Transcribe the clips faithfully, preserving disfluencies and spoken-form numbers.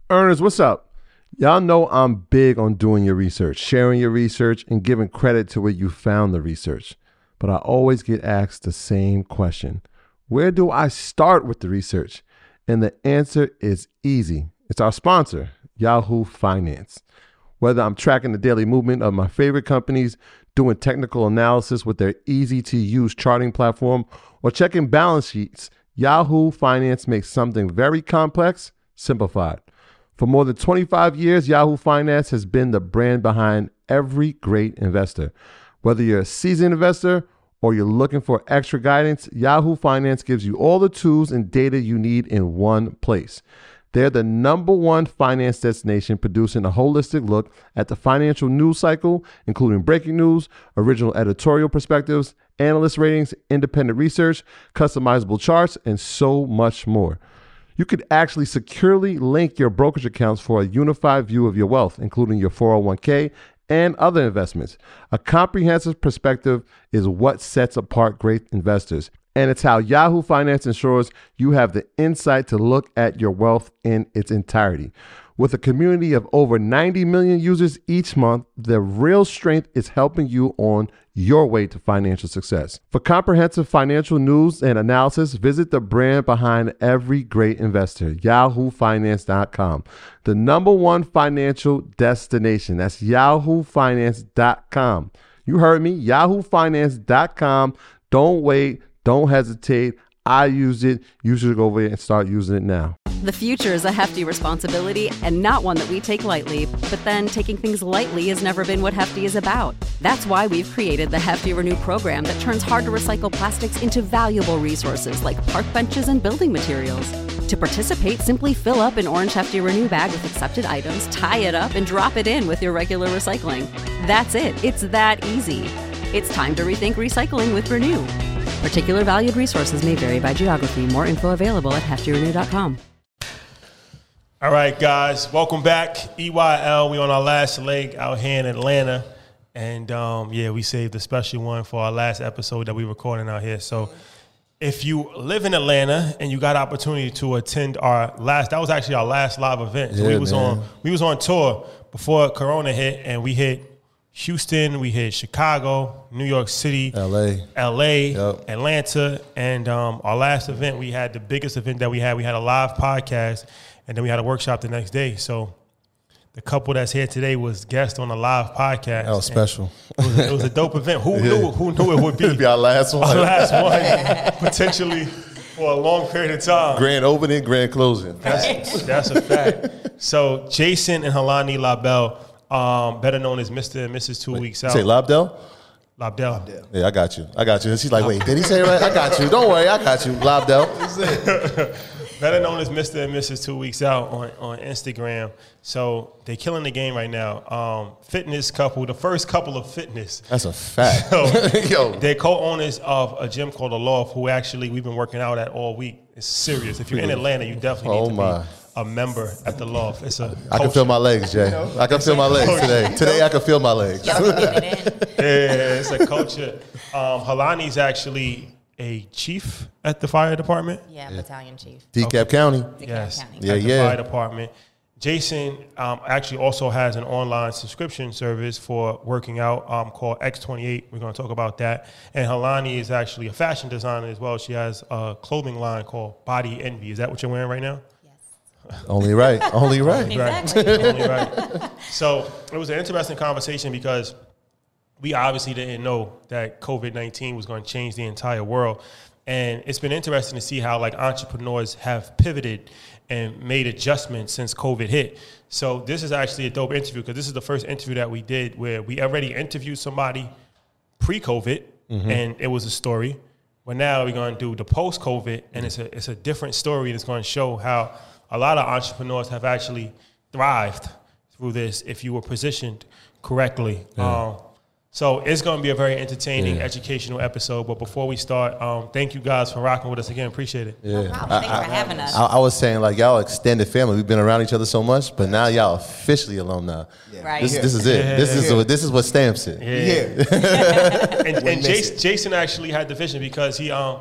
Earners, what's up? Y'all know I'm big on doing your research, sharing your research, and giving credit to where you found the research. But I always get asked the same question. Where do I start with the research? And the answer is easy. It's our sponsor, Yahoo Finance. Whether I'm tracking the daily movement of my favorite companies, doing technical analysis with their easy-to-use charting platform, or checking balance sheets, Yahoo Finance makes something very complex simplified. For more than twenty-five years, Yahoo Finance has been the brand behind every great investor. Whether you're a seasoned investor or you're looking for extra guidance, Yahoo Finance gives you all the tools and data you need in one place. They're the number one finance destination, producing a holistic look at the financial news cycle, including breaking news, original editorial perspectives, analyst ratings, independent research, customizable charts, and so much more. You could actually securely link your brokerage accounts for a unified view of your wealth, including your four oh one k and other investments. A comprehensive perspective is what sets apart great investors, and it's how Yahoo Finance ensures you have the insight to look at your wealth in its entirety. With a community of over ninety million users each month, the real strength is helping you on your way to financial success. For comprehensive financial news and analysis, visit the brand behind every great investor, yahoo finance dot com. The number one financial destination. That's yahoo finance dot com. You heard me, yahoo finance dot com. Don't wait. Don't hesitate. I use it. You should go over there and start using it now. The future is a hefty responsibility and not one that we take lightly. But then taking things lightly has never been what Hefty is about. That's why we've created the Hefty Renew program that turns hard-to-recycle plastics into valuable resources like park benches and building materials. To participate, simply fill up an orange Hefty Renew bag with accepted items, tie it up, and drop it in with your regular recycling. That's it. It's that easy. It's time to rethink recycling with Renew. Particular valued resources may vary by geography. More info available at hefty renew dot com. All right, guys, welcome back. E Y L, we on our last leg out here in Atlanta. And, um, yeah, we saved a special one for our last episode that we recording out here. So if you live in Atlanta and you got opportunity to attend our last, that was actually our last live event. So yeah, we was man. on we was on tour before Corona hit, and we hit Houston, we hit Chicago, New York City, L A, L A, yep. Atlanta, and um, our last event, we had the biggest event that we had. We had a live podcast, and then we had a workshop the next day. So the couple that's here today was guest on a live podcast. That was special. It was, a, it was a dope event. Who yeah. knew? Who knew it would be? It'd be our last one. Our last one, potentially for a long period of time. Grand opening, grand closing. That's, that's a fact. So Jason and Helani Labelle. Um, better known as Mister and Missus Two Wait, Weeks Out. Say Labdell? Labdell. Yeah, I got you. I got you. She's like, wait, did he say it right? I got you. Don't worry, I got you. Labdell. Better known as Mister and Missus Two Weeks Out on, on Instagram. So they're killing the game right now. Um, fitness couple, the first couple of fitness. That's a fact. So Yo. They're co-owners of a gym called The Loft, who actually we've been working out at all week. It's serious. If you're in Atlanta, you definitely Oh, need to my. be a member at The Loft. It's a I can feel my legs, Jay. I can feel my legs today. Today I can feel my legs. Y'all can get it in. Yeah, it's a culture. Um, Helani's actually a chief at the fire department. Yeah, battalion chief. D C A P County. Yes, County. Yeah, at the yeah. fire department. Jason um, actually also has an online subscription service for working out um, called X twenty-eight. We're going to talk about that. And Helani is actually a fashion designer as well. She has a clothing line called Body Envy. Is that what you're wearing right now? Only right. Only right. Exactly. Only right. So it was an interesting conversation because we obviously didn't know that COVID nineteen was going to change the entire world. And it's been interesting to see how like entrepreneurs have pivoted and made adjustments since COVID hit. So this is actually a dope interview because this is the first interview that we did where we already interviewed somebody pre-COVID mm-hmm. and it was a story. But now we're going to do the post-COVID and it's a it's a different story that's going to show how a lot of entrepreneurs have actually thrived through this if you were positioned correctly. Yeah. Um, so it's going to be a very entertaining, yeah. educational episode. But before we start, um, thank you guys for rocking with us again. Appreciate it. Yeah. No problem. Thanks I, for having us. I, I was saying, like, y'all extended family. We've been around each other so much, but now y'all officially alumni. Yeah. Right. This, this is it. Yeah. This is Yeah. what this is what stamps it. Yeah. and and Jason, it. Jason actually had the vision because he um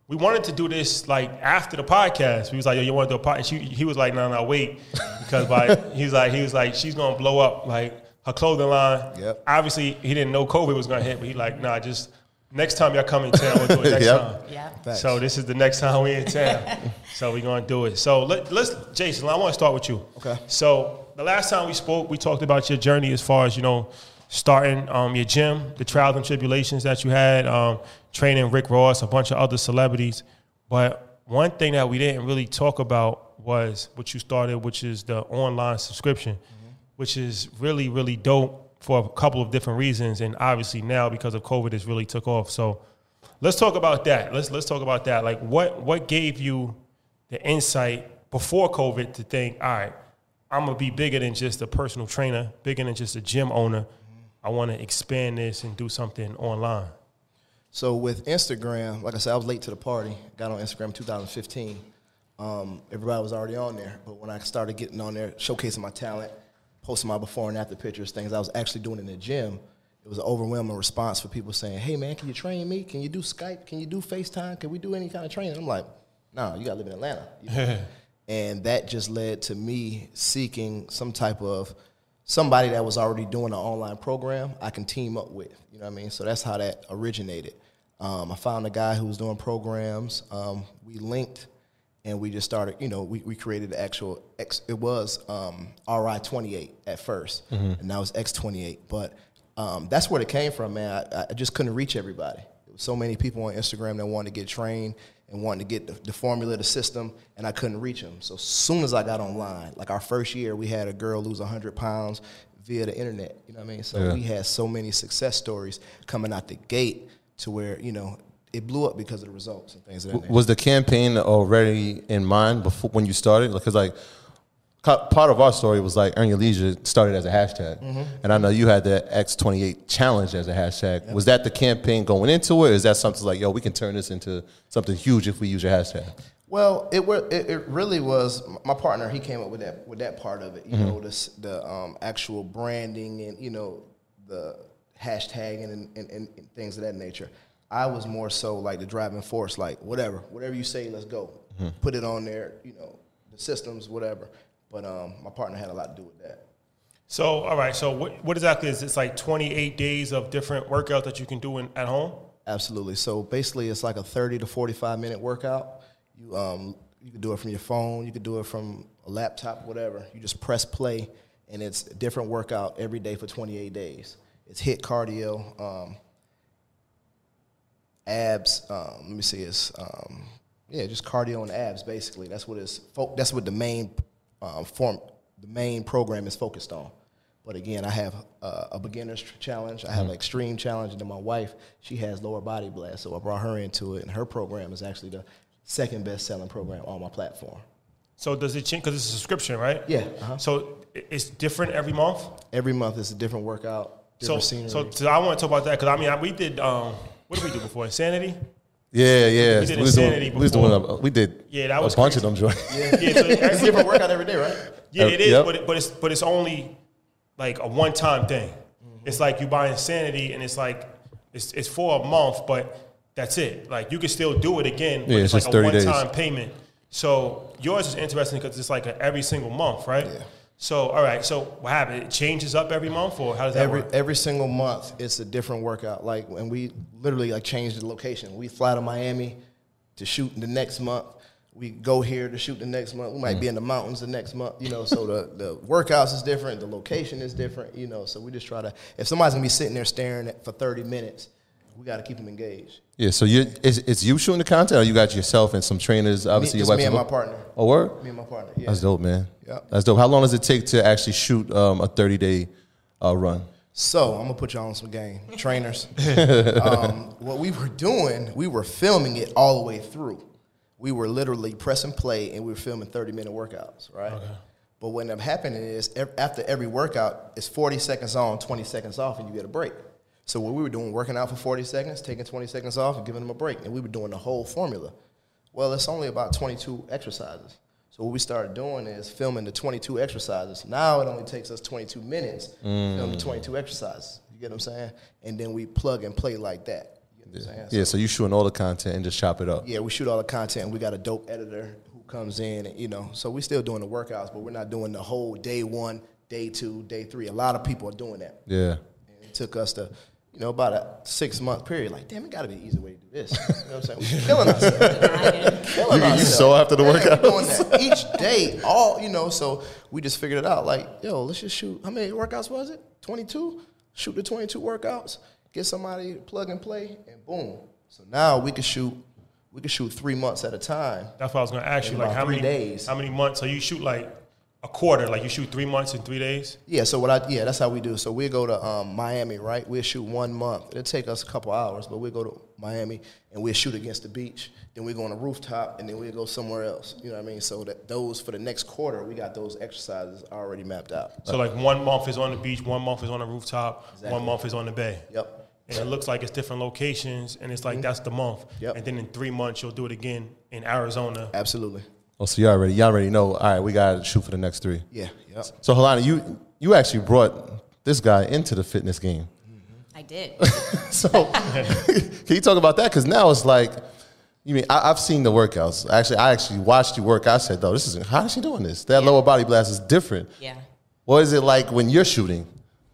we wanted to do this like after the podcast. We was like, yo, you want to do a podcast? She, he was like, no, no, wait, because like he was like, he was like, she's gonna blow up like her clothing line. Yep. Obviously, he didn't know COVID was gonna hit, but he like, nah, just next time y'all come in town, we'll do it next Yep. time. Yeah. Facts. So this is the next time we in town. So we're gonna do it. So let, let's, Jason, I want to start with you. Okay. So the last time we spoke, we talked about your journey as far as, you know, starting um, your gym, the trials and tribulations that you had, um, training Rick Ross, a bunch of other celebrities. But one thing that we didn't really talk about was what you started, which is the online subscription, mm-hmm. which is really, really dope for a couple of different reasons. And obviously now because of COVID, it's really took off. So let's talk about that. Let's let's talk about that. Like what what gave you the insight before COVID to think, all right, I'm going to be bigger than just a personal trainer, bigger than just a gym owner. I want to expand this and do something online. So with Instagram, like I said, I was late to the party. Got on Instagram in two thousand fifteen. Um, everybody was already on there. But when I started getting on there, showcasing my talent, posting my before and after pictures, things I was actually doing in the gym, it was an overwhelming response for people saying, hey, man, can you train me? Can you do Skype? Can you do FaceTime? Can we do any kind of training? I'm like, no, nah, you got to live in Atlanta. You know? And that just led to me seeking some type of somebody that was already doing an online program I can team up with. You know what I mean? So that's how that originated. Um, I found a guy who was doing programs. Um, we linked, and we just started, you know, we, we created the actual, X, it was um, R I twenty-eight at first, mm-hmm. and now it's X twenty-eight. But um, that's where it came from, man. I, I just couldn't reach everybody. There was so many people on Instagram that wanted to get trained and wanted to get the, the formula, the system, and I couldn't reach them. So as soon as I got online, like our first year, we had a girl lose one hundred pounds via the internet, you know what I mean? So yeah. we had so many success stories coming out the gate to where, you know, it blew up because of the results and things of that nature. Was the campaign already in mind before when you started? Because, like, part of our story was, like, Earn Your Leisure started as a hashtag. Mm-hmm. And I know you had the X twenty-eight challenge as a hashtag. Yep. Was that the campaign going into it, or is that something like, yo, we can turn this into something huge if we use your hashtag? Well, it were, it, it really was, my partner, he came up with that with that part of it, you mm-hmm. know, this, the um, actual branding and, you know, the hashtagging and, and, and things of that nature. I was more so like the driving force, like whatever, whatever you say, let's go. Mm-hmm. Put it on there, you know, the systems, whatever. But um, my partner had a lot to do with that. So, all right, so what, what exactly is it? It's like twenty-eight days of different workouts that you can do in, at home? Absolutely. So basically it's like a thirty to forty-five minute workout. You um you can do it from your phone, you can do it from a laptop, whatever. You just press play, and it's a different workout every day for twenty-eight days. It's HIIT cardio, um, abs. Um, let me see, it's um, yeah, just cardio and abs. Basically, that's what it's. Fo- that's what the main um, form, the main program is focused on. But again, I have uh, a beginner's challenge. I have mm-hmm. an extreme challenge, and then my wife, she has lower body blast, so I brought her into it, and her program is actually the second best-selling program on my platform. So does it change, because it's a subscription, right? Yeah. Uh-huh. So it's different every month? Every month is a different workout, different so, scenery. So, so I want to talk about that, because I mean, I, we did, um, what did we do before? Insanity? Yeah, yeah. We did we Insanity doing, before. We, doing a, we did yeah, that was a bunch crazy. of them joints. Yeah, yeah so it's a different workout every day, right? Yeah, it is, yep. but, it, but, it's, but it's only like a one-time thing. Mm-hmm. It's like you buy Insanity, and it's like, it's, it's for a month, but that's it. Like, you can still do it again, but yeah, it's, it's like a one-time days. payment. So yours is interesting because it's like a every single month, right? Yeah. So, all right. So what happened? It changes up every month, or how does that every, work? Every single month, it's a different workout. Like, and we literally like changed the location. We fly to Miami to shoot the next month. We go here to shoot the next month. We might mm. be in the mountains the next month, you know, so the, the workouts is different, the location is different, you know, so we just try to, if somebody's going to be sitting there staring at, for thirty minutes, we got to keep them engaged. Yeah, so you it's, it's you shooting the content, or you got yourself and some trainers, obviously me, your wife? me and my partner. Oh, word? Me and my partner, yeah. That's dope, man. Yep. That's dope. How long does it take to actually shoot um, a thirty-day uh, run? So I'm going to put you on some game. Trainers. um, what we were doing, we were filming it all the way through. We were literally pressing play, and we were filming thirty-minute workouts, right? Okay. But what ended up happening is after every workout, it's forty seconds on, twenty seconds off, and you get a break. So what we were doing, working out for forty seconds, taking twenty seconds off, and giving them a break. And we were doing the whole formula. Well, it's only about twenty-two exercises. So what we started doing is filming the twenty-two exercises. Now it only takes us twenty-two minutes to mm. film the twenty-two exercises. You get what I'm saying? And then we plug and play like that. You know what I'm saying? Yeah, so you shooting all the content and just chop it up. Yeah, we shoot all the content, and we got a dope editor who comes in, and, you know, so we still doing the workouts, but we're not doing the whole day one, day two, day three. A lot of people are doing that. Yeah. And it took us to, you know, about a six-month period, like, damn, it got to be an easy way to do this. You know what I'm saying? We're killing ourselves. killing You, you ourselves. so after the Yeah, workout. we're doing that each day, all, you know, so we just figured it out, like, yo, let's just shoot. How many workouts was it? twenty-two? Shoot the twenty-two workouts, get somebody to plug and play, and boom. So now we can shoot, we can shoot three months at a time. That's what I was going to ask In you. Like, about how three many days. How many months? So you shoot like a quarter. Like you shoot three months in three days. Yeah, so what I yeah, that's how we do. So we go to um, Miami, right? We'll shoot one month. It'll take us a couple hours, but we'll go to Miami and we'll shoot against the beach. Then we go on a rooftop, and then we'll go somewhere else. You know what I mean? So that those for the next quarter, we got those exercises already mapped out. So like one month is on the beach, one month is on the rooftop, Exactly. one month is on the bay. Yep. And it looks like it's different locations, and it's like that's the month. Yep. And then in three months you'll do it again in Arizona. Absolutely. Oh, so you already, you already know, all right, we got to shoot for the next three. Yeah. Yep. So, Helena, you you actually brought this guy into the fitness game. I did. So, can you talk about that? Because now it's like, you mean, I, I've seen the workouts. Actually, I actually watched you work. I said, though, this isn't, how is she doing this? That Yeah. lower body blast is different. Yeah. What is it like when you're shooting?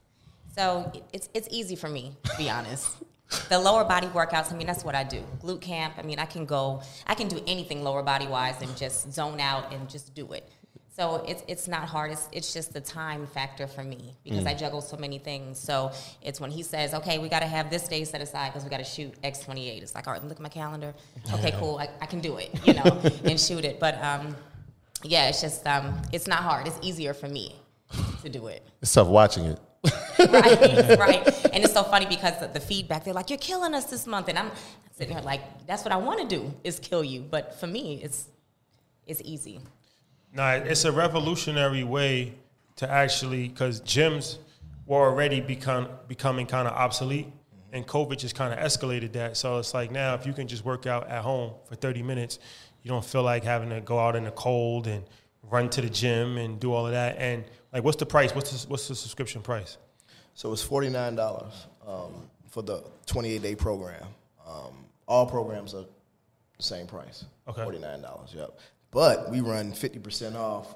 So it's it's easy for me, to be honest. The lower body workouts, I mean, that's what I do. Glute camp, I mean, I can go, I can do anything lower body wise and just zone out and just do it. So it's it's not hard. It's it's just the time factor for me because Mm. I juggle so many things. So it's when he says, okay, we got to have this day set aside because we got to shoot X twenty-eight. It's like, all right, look at my calendar. Okay, cool. I, I can do it, you know, and shoot it. But um, yeah, it's just um, it's not hard. It's easier for me to do it. It's tough watching it. right, right. And it's so funny because the, the feedback, they're like, you're killing us this month. And I'm sitting here like, that's what I want to do is kill you. But for me, it's it's easy. Nah, it's a revolutionary way to actually, because gyms were already become, becoming kind of obsolete, and COVID just kind of escalated that. So it's like now if you can just work out at home for thirty minutes, you don't feel like having to go out in the cold and run to the gym and do all of that. And like, what's the price? What's the, what's the subscription price? So it's forty-nine dollars um, for the twenty-eight day program. Um, all programs are the same price. Okay. forty-nine dollars, yep. But we run fifty percent off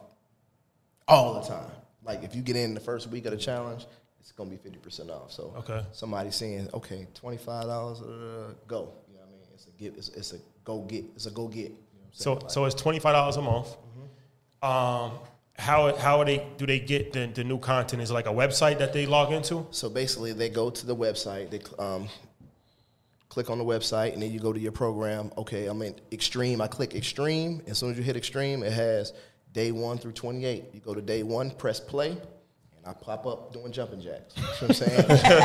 all the time. Like if you get in the first week of the challenge, it's going to be fifty percent off. So Okay. somebody's saying, okay, twenty-five dollars, uh, go. You know what I mean? It's a get. It's, it's a go get. It's a go get. You know what I'm So saying? so it's twenty-five dollars a month. Um, how how are they do they get the, the new content? Is it like a website that they log into? So basically, they go to the website. They um, click on the website, and then you go to your program. Okay, I'm in Extreme. I click Extreme. As soon as you hit Extreme, it has day one through twenty-eight. You go to day one, press play, and I pop up doing jumping jacks. You know what I'm saying?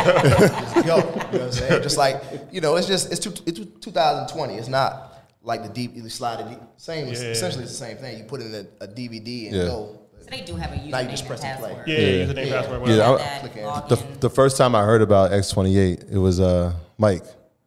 Just go. You know what I'm saying? Just like, you know, it's just, it's, two, it's two thousand twenty. It's not like the deep, you slide it, same, Yeah. essentially it's the same thing. You put it in a, a D V D and Yeah. go. So they do have a Now you username just and press and play. password. Yeah, Yeah. username, Yeah. password, Yeah, whatever. I- That, Click in. log The, in. the first time I heard about X twenty-eight, it was uh, Mike.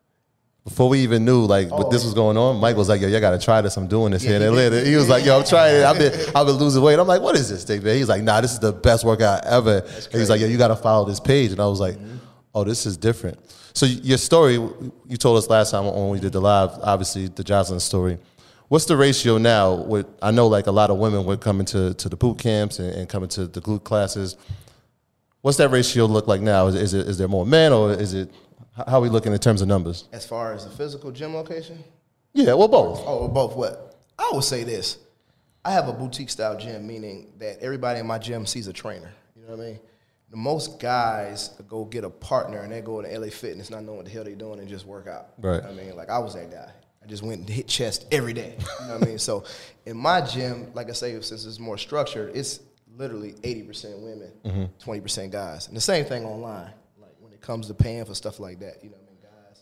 Before we even knew like what this was going on, Mike was like, "Yo, y'all gotta try this. I'm doing this Yeah, here in he Atlanta." did. He was like, "Yo, I'm trying it. I've been, I've been losing weight." I'm like, "What is this thing, man?" He's like, "Nah, this is the best workout ever." And he's like, "Yo, you gotta follow this page." And I was like, "Oh, this is different." So y- your story, you told us last time when we did the live, obviously the Jocelyn story. What's the ratio now? With I know like a lot of women were coming to, to the boot camps and, and coming to the glute classes. What's that ratio look like now? Is, is it is there more men or is it how are we looking in terms of numbers? As far as the physical gym location, Yeah, well both. oh, both what? I would say this. I have a boutique style gym, meaning that everybody in my gym sees a trainer. You know what I mean? The most guys go get a partner and they go to L A Fitness not knowing what the hell they're doing and just work out. Right. You know what I mean? Like I was that guy. I just went and hit chest every day. You know what I mean? So in my gym, like I say, since it's more structured, it's literally eighty percent women, twenty percent guys. And the same thing online. Like when it comes to paying for stuff like that, you know what I mean? Guys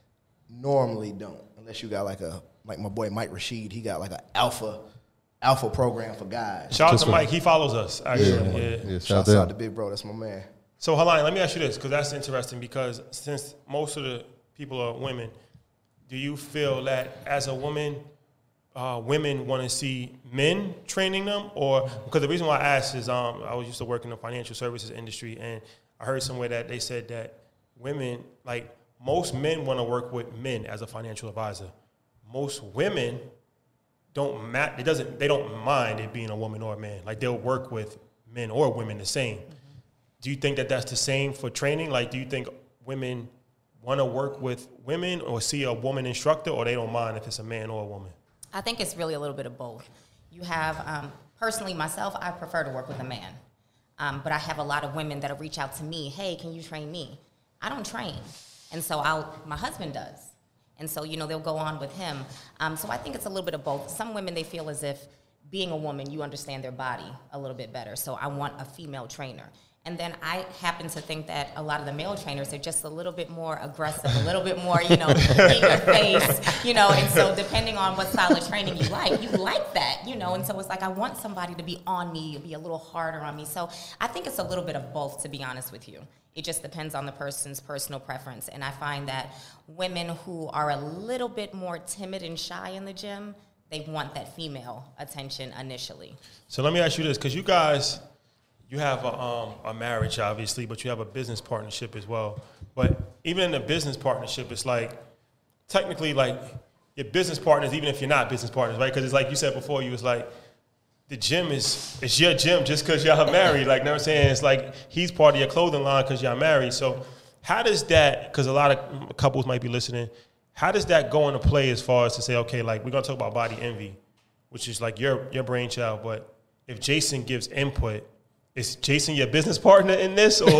normally don't, unless you got like a, like my boy Mike Rashid, he got like an alpha, alpha program for guys. Shout out Just to for- Mike. He follows us, actually. Yeah. Yeah, shout Shouts out out to to Big Bro, that's my man. So, Helene, let me ask you this, because that's interesting, because since most of the people are women, do you feel that as a woman, uh, women want to see men training them? Or, because the reason why I asked is um, I was used to work in the financial services industry, and I heard somewhere that they said that women, like, most men want to work with men as a financial advisor. Most women don't mat. It doesn't. They don't mind it being a woman or a man. Like they'll work with men or women the same. Mm-hmm. Do you think that that's the same for training? Like, do you think women want to work with women or see a woman instructor, or they don't mind if it's a man or a woman? I think it's really a little bit of both. You have, um, personally, myself, I prefer to work with a man. Um, but I have a lot of women that'll reach out to me, hey, can you train me? I don't train. And so I'll, my husband does. And so, you know, they'll go on with him. Um, so I think it's a little bit of both. Some women, they feel as if being a woman, you understand their body a little bit better. So I want a female trainer. And then I happen to think that a lot of the male trainers are just a little bit more aggressive, a little bit more, you know, in your face, you know. And so depending on what style of training you like, you like that, you know. And so it's like I want somebody to be on me, be a little harder on me. So I think it's a little bit of both, to be honest with you. It just depends on the person's personal preference. And I find that women who are a little bit more timid and shy in the gym, they want that female attention initially. So let me ask you this, because you guys... You have a, um, a marriage, obviously, but you have a business partnership as well. But even in the business partnership, it's like, technically, like, your business partners, even if you're not business partners, right? Because it's like you said before, you was like, the gym is, it's your gym just because y'all married. Like, you know what I'm saying? It's like he's part of your clothing line because y'all married. So how does that, because a lot of couples might be listening, how does that go into play as far as to say, okay, like, we're going to talk about body envy, which is like your, your brainchild, but if Jason gives input, is Jason your business partner in this, or?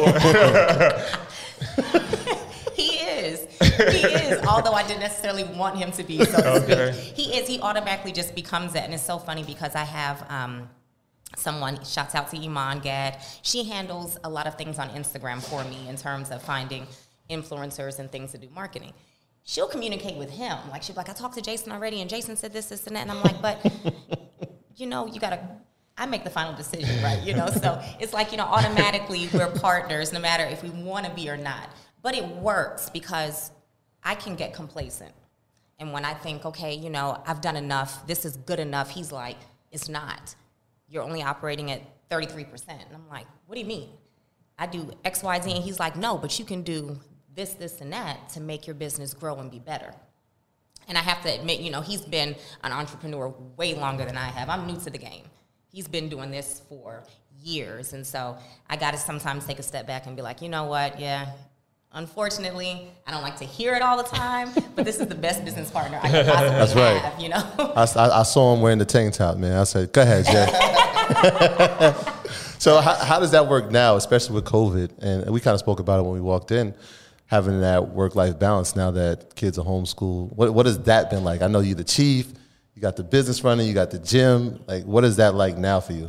He is. He is, although I didn't necessarily want him to be, so to okay. speak. He is. He automatically just becomes that. And it's so funny because I have um, someone, shouts out to Iman Gad. She handles a lot of things on Instagram for me in terms of finding influencers and things to do marketing. She'll communicate with him. Like, she'll be like, I talked to Jason already, and Jason said this, this, and that. And I'm like, but, you know, you got to... I make the final decision, right? You know, so it's like, you know, automatically we're partners no matter if we want to be or not. But it works because I can get complacent. And when I think, okay, you know, I've done enough, this is good enough, he's like, it's not. You're only operating at thirty-three percent. And I'm like, what do you mean? I do X, Y, Z. And he's like, no, but you can do this, this, and that to make your business grow and be better. And I have to admit, you know, he's been an entrepreneur way longer than I have. I'm new to the game. He's been doing this for years, and so I got to sometimes take a step back and be like, you know what, yeah, unfortunately, I don't like to hear it all the time, but this is the best business partner I could possibly That's right. have, you know? I, I, I saw him wearing the tank top, man. I said, go ahead, Jay. So how, how does that work now, especially with COVID? And we kind of spoke about it when we walked in, having that work-life balance now that kids are homeschooled. What, what has that been like? I know you're the chief. You got the business running, you got the gym. Like, what is that like now for you?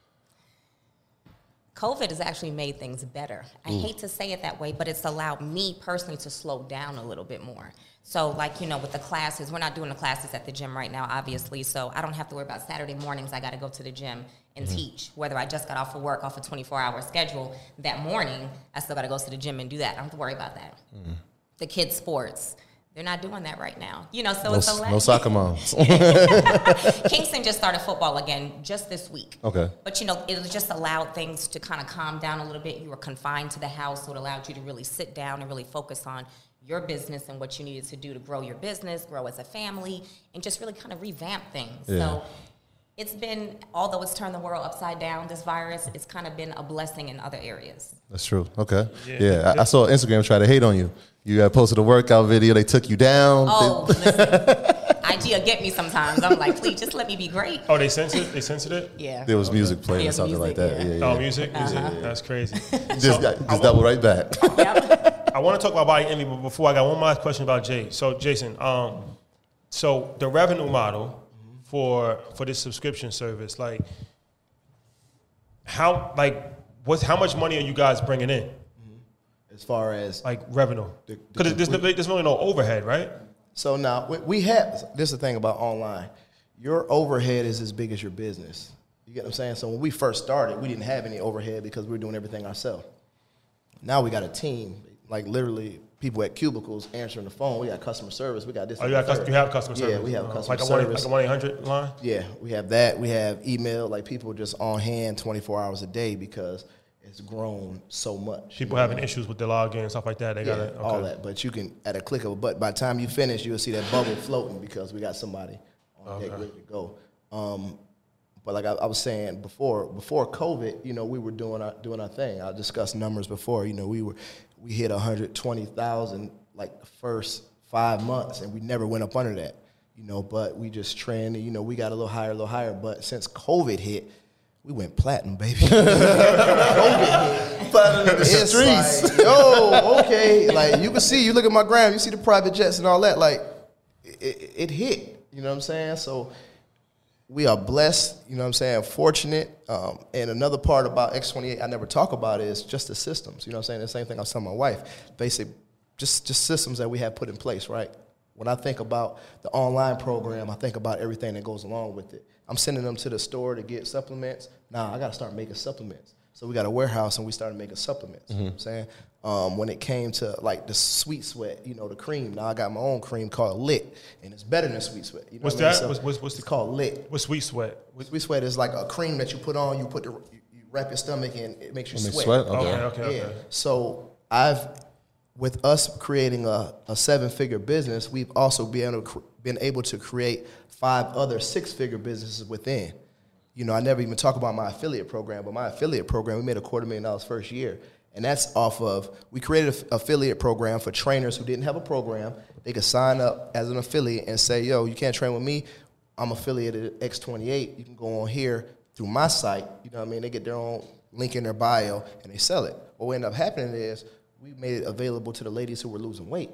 COVID has actually made things better. I Ooh. hate to say it that way, but it's allowed me personally to slow down a little bit more. So, like, you know, with the classes, we're not doing the classes at the gym right now, obviously, so I don't have to worry about Saturday mornings. I got to go to the gym and mm-hmm. teach. Whether I just got off of work, off a twenty-four hour schedule, that morning, I still got to go to the gym and do that. I don't have to worry about that. Mm-hmm. The kids' sports. They're not doing that right now. You know, so no, it's a lot. No soccer moms. Kingston just started football again just this week. Okay. But, you know, it just allowed things to kind of calm down a little bit. You were confined to the house, so it allowed you to really sit down and really focus on your business and what you needed to do to grow your business, grow as a family, and just really kind of revamp things. Yeah. So it's been, although it's turned the world upside down, this virus, it's kind of been a blessing in other areas. That's true. Okay. Yeah. yeah. I, I saw Instagram try to hate on you. You uh, posted a workout video. They took you down. Oh, listen. I G will get me sometimes. I'm like, please, just let me be great. Oh, they censored it? They censored it? Yeah. There was okay. music playing or something music, like that. Yeah. Yeah, yeah. Oh, music? music. Uh-huh. That's crazy. just so, got, just double right back. Yep. I want to talk about body envy, but before I got one last question about Jay. So, Jason, um, so the revenue model for for this subscription service, like, how, like, what's, how much money are you guys bringing in? As far as like revenue, because the, the, there's, there's really no overhead, right? So now we, we have. This is the thing about online. Your overhead is as big as your business. You get what I'm saying? So when we first started, we didn't have any overhead because we were doing everything ourselves. Now we got a team, like literally people at cubicles answering the phone. We got customer service. We got this. Oh, you, got, you have customer service? Yeah, we have customer like a service. Like a one eight hundred line? Yeah, we have that. We have email. Like people just on hand twenty-four hours a day because it's grown so much. People you know? having issues with the login and stuff like that. They Yeah, got okay. all that. But you can, at a click of a button, by the time you finish, you'll see that bubble floating because we got somebody on Okay. deck ready to go. Um, but like I, I was saying before, before COVID, you know, we were doing our doing our thing. I discussed numbers before. You know, we were we hit one hundred twenty thousand like the first five months, and we never went up under that. You know, but we just trended. You know, we got a little higher, a little higher. But since COVID hit, we went platinum, baby. COVID hit. Platinum in the it's streets. Like, yo, okay. Like, you can see, you look at my gram, you see the private jets and all that. Like, it, it hit. You know what I'm saying? So we are blessed, you know what I'm saying, fortunate. Um, and another part about X twenty-eight I never talk about is just the systems. You know what I'm saying? The same thing I was telling my wife. Basic, just, just systems that we have put in place, right? When I think about the online program, I think about everything that goes along with it. I'm sending them to the store to get supplements. Now I got to start making supplements. So we got a warehouse, and we started making supplements. Mm-hmm. You know what I'm saying? Um, when it came to, like, the Sweet Sweat, you know, the cream. Now I got my own cream called Lit, and it's better than Sweet Sweat. You know what's what I mean? that? So what's, what's, what's it's the, called Lit. What's Sweet Sweat? What's, Sweet Sweat is like a cream that you put on. You put the you, you wrap your stomach, and it makes you It makes sweat. sweat? Okay. Okay, okay, Yeah. okay. So I've, with us creating a, a seven-figure business, we've also been able, to, cr- been able to create five other six-figure businesses within. You know, I never even talk about my affiliate program, but my affiliate program, we made a quarter million dollars first year. And that's off of, we created an affiliate program for trainers who didn't have a program. They could sign up as an affiliate and say, yo, you can't train with me. I'm affiliated at X twenty-eight. You can go on here through my site. You know what I mean? They get their own link in their bio, and they sell it. What will end up happening is we made it available to the ladies who were losing weight.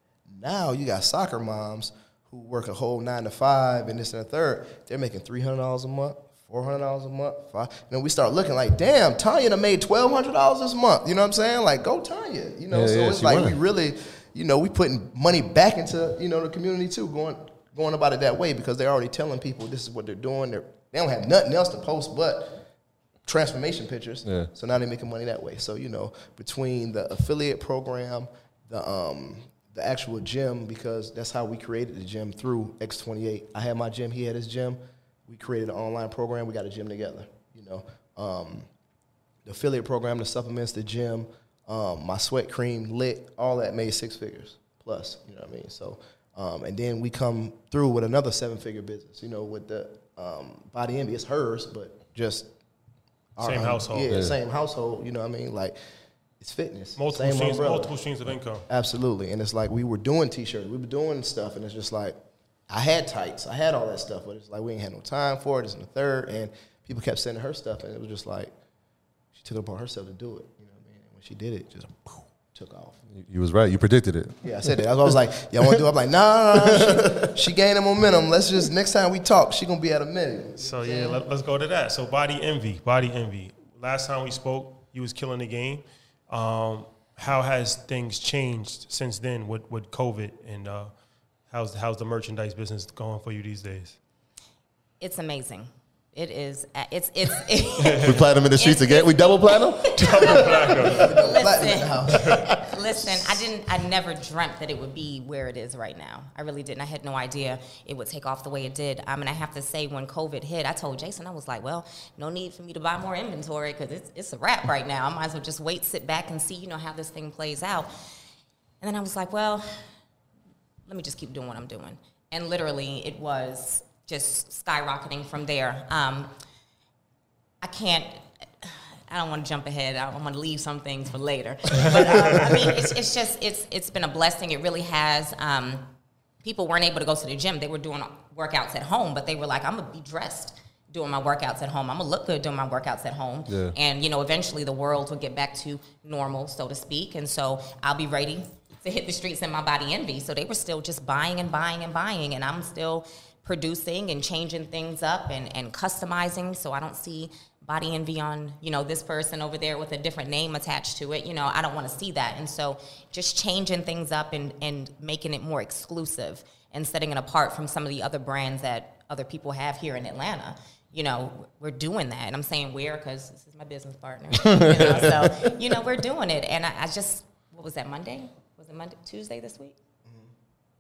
Now you got soccer moms who work a whole nine to five and this and the third. They're making three hundred dollars a month, four hundred dollars a month. Five. And then we start looking like, damn, Tanya done made twelve hundred dollars this month. You know what I'm saying? Like, go Tanya. You know, Yeah, so yeah, it's she like winning. we really, you know, we putting money back into, you know, the community too, going going about it that way because they're already telling people this is what they're doing. They're, they don't have nothing else to post but transformation pictures. Yeah. So now they're making money that way. So, you know, between the affiliate program, the um, the actual gym, because that's how we created the gym through X twenty-eight. I had my gym, he had his gym. We created an online program. We got a gym together, you know. Um, the affiliate program, the supplements, the gym, um, my sweat cream, Lit, all that made six figures plus, you know what I mean? So, um, and then we come through with another seven-figure business, you know, with the um, Body Envy. It's hers, but just Same our- household. Yeah, Yeah. same household, you know what I mean? Like, it's fitness. Multiple same streams, umbrella. multiple streams of income. Absolutely. And it's like we were doing T-shirts. We were doing stuff, and it's just like, I had tights. I had all that stuff, but it's like we ain't had no time for it. It's in the third, and people kept sending her stuff, and it was just like she took it upon herself to do it. You know what I mean? And when she did it, it just poof, took off. You, you was right. You predicted it. Yeah, I said that. I was like, y'all want to do it? I'm like, nah, nah, nah. She, she gaining momentum. Let's just, next time we talk, she going to be at a million. So yeah, let, let's go to that. So Body Envy, Body Envy. Last time we spoke, you was killing the game. Um, how has things changed since then with, with COVID, and uh, how's how's the merchandise business going for you these days? It's amazing. It is. It's it's. It, We platinum in the streets It's- again. We double platinum. Platinum in the house. listen, listen. I didn't. I never dreamt that it would be where it is right now. I really didn't. I had no idea it would take off the way it did. I mean, I have to say, when COVID hit, I told Jason, I was like, well, no need for me to buy more inventory because it's it's a wrap right now. I might as well just wait, sit back, and see, you know, how this thing plays out. And then I was like, well, let me just keep doing what I'm doing. And literally, it was just skyrocketing from there. Um, I can't, I don't want to jump ahead. I want to leave some things for later. But um, I mean, it's, it's just, it's it's been a blessing. It really has. Um, people weren't able to go to the gym. They were doing workouts at home, but they were like, I'm going to be dressed doing my workouts at home. I'm going to look good doing my workouts at home. Yeah. And, you know, eventually the world will get back to normal, so to speak. And so I'll be ready to hit the streets in my Body Envy. So they were still just buying and buying and buying, and I'm still producing and changing things up and, and customizing. So I don't see Body Envy on, you know, this person over there with a different name attached to it. You know, I don't want to see that. And so just changing things up and, and making it more exclusive and setting it apart from some of the other brands that other people have here in Atlanta. You know, we're doing that. And I'm saying we're because this is my business partner. You know, so, you know, we're doing it. And I, I just, what was that, Monday? Was it Monday, Tuesday this week?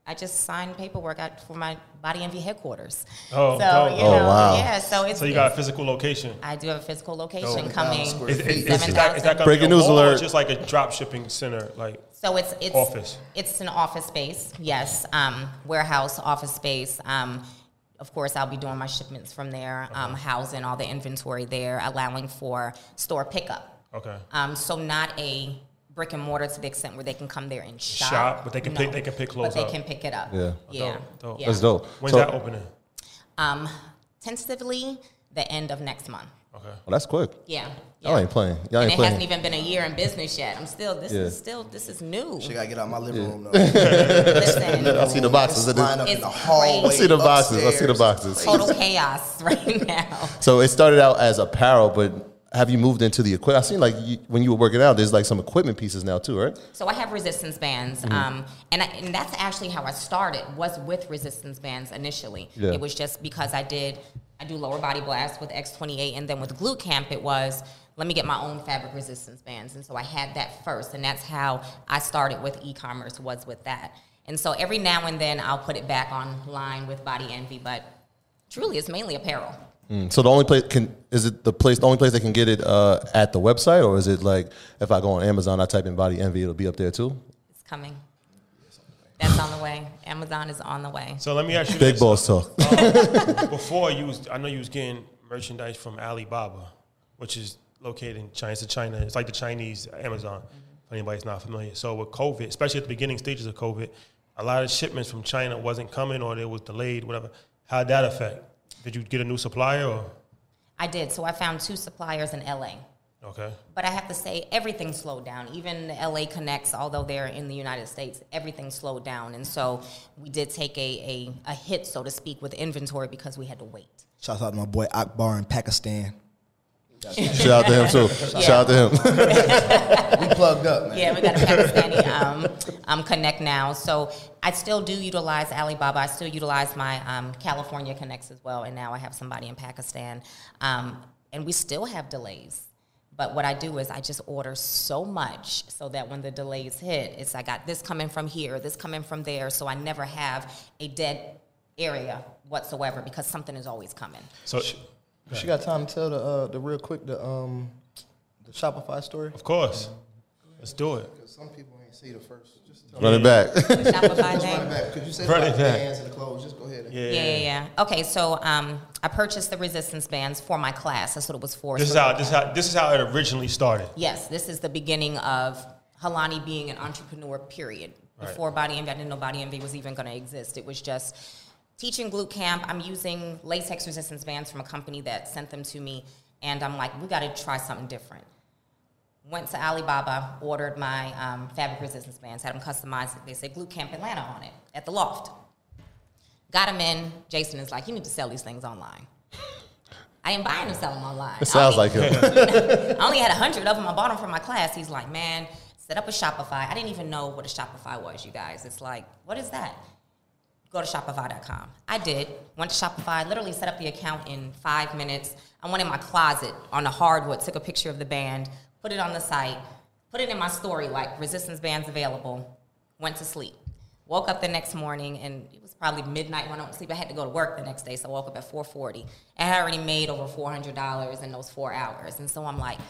I just signed paperwork out for my Body Envy headquarters. Oh, so dope. you Oh, know, wow. yeah. So it's So you got a physical location. I do have a physical location Dope. coming. Is, is, is, seven that, is that thousand. gonna Breaking be a news mall or alert. just like a drop shipping center? Like So it's it's office. It's an office space, yes. Um, warehouse, office space. Um, of course, I'll be doing my shipments from there, um, housing all the inventory there, allowing for store pickup. Okay. Um, so not a brick and mortar to the extent where they can come there and shop. Shop, but they can No. pick- they can pick clothes But they up. can pick it up. Yeah. Yeah. Dope, dope. yeah. That's dope. When's So- that opening? Um, tentatively, the end of next month. Okay. Well, that's quick. Yeah. Y'all yeah. ain't playing. Y'all And ain't it playing. hasn't even been a year in business yet. I'm still. This Yeah. is still. This is new. She gotta get out my living room though. Listen. I see the boxes. It's lined up in It's the hallway. crazy. I see the boxes. I see the upstairs. boxes. Total chaos right now. So it started out as apparel, but have you moved into the equipment? I seen like you, when you were working out, there's like some equipment pieces now too, right? So I have resistance bands, Mm-hmm. um, and I, and that's actually how I started. Was with resistance bands initially. Yeah. It was just because I did I do lower body blasts with X twenty-eight, and then with Glute Camp, it was let me get my own fabric resistance bands, and so I had that first, and that's how I started with e-commerce. Was with that, and so every now and then I'll put it back online with Body Envy, but truly it's mainly apparel. Mm. So the only place can is it the place the only place they can get it uh, at the website, or is it like if I go on Amazon, I type in Body Envy, it'll be up there too? It's coming. That's on the way. Amazon is on the way. So let me ask you Big this. boss talk. Before you was, I know you was getting merchandise from Alibaba, which is located in China. It's a China. It's like the Chinese Amazon. If anybody's not familiar. So with COVID, especially at the beginning stages of COVID, a lot of shipments from China wasn't coming, or it was delayed. Whatever. How'd that affect? Did you get a new supplier? Or? I did. So I found two suppliers in L A. Okay. But I have to say, everything slowed down. Even the L A Connects, although they're in the United States, everything slowed down. And so we did take a, a, a hit, so to speak, with inventory because we had to wait. Shout out to my boy Akbar in Pakistan. Shout out to him too. Shout out to him. We plugged up, man. Yeah, we got a Pakistani um, um, Connect now. So I still do utilize Alibaba. I still utilize my um, California Connects as well. And now I have somebody in Pakistan. Um, and we still have delays. But what I do is I just order so much so that when the delays hit, it's I got this coming from here, this coming from there, so I never have a dead area whatsoever because something is always coming. So, She got time to tell the uh, the real quick the um the Shopify story. of course, let's do it. Because some people ain't see the first. Just tell Run it back. Shopify Just thing? run it back. Could you say Run about it the back. bands and the clothes? Just go ahead. And Yeah. Yeah, yeah, yeah. Okay, so um, I purchased the resistance bands for my class. That's what it was for. This is So- how this is how this is how it originally started. Yes, this is the beginning of Halani being an entrepreneur, period. Before Body Envy, I didn't know Body Envy was even going to exist. It was just teaching glute camp. I'm using latex resistance bands from a company that sent them to me, and I'm like, we got to try something different. Went to Alibaba, ordered my um, fabric resistance bands, had them customized. They said Glute Camp Atlanta on it at the loft. Got them in. Jason is like, you need to sell these things online. I ain't buying them, selling them online. It sounds I like only- him. I only had a hundred of them. I bought them for my class. He's like, man, set up a Shopify. I didn't even know what a Shopify was, you guys. It's like, what is that? Go to shopify dot com. I did. Went to Shopify, literally set up the account in five minutes. I went in my closet on the hardwood, took a picture of the band, put it on the site, put it in my story like resistance bands available, went to sleep. Woke up the next morning, and it was probably midnight when I went to sleep. I had to go to work the next day, so I woke up at four forty. I had already made over four hundred dollars in those four hours. And so I'm like,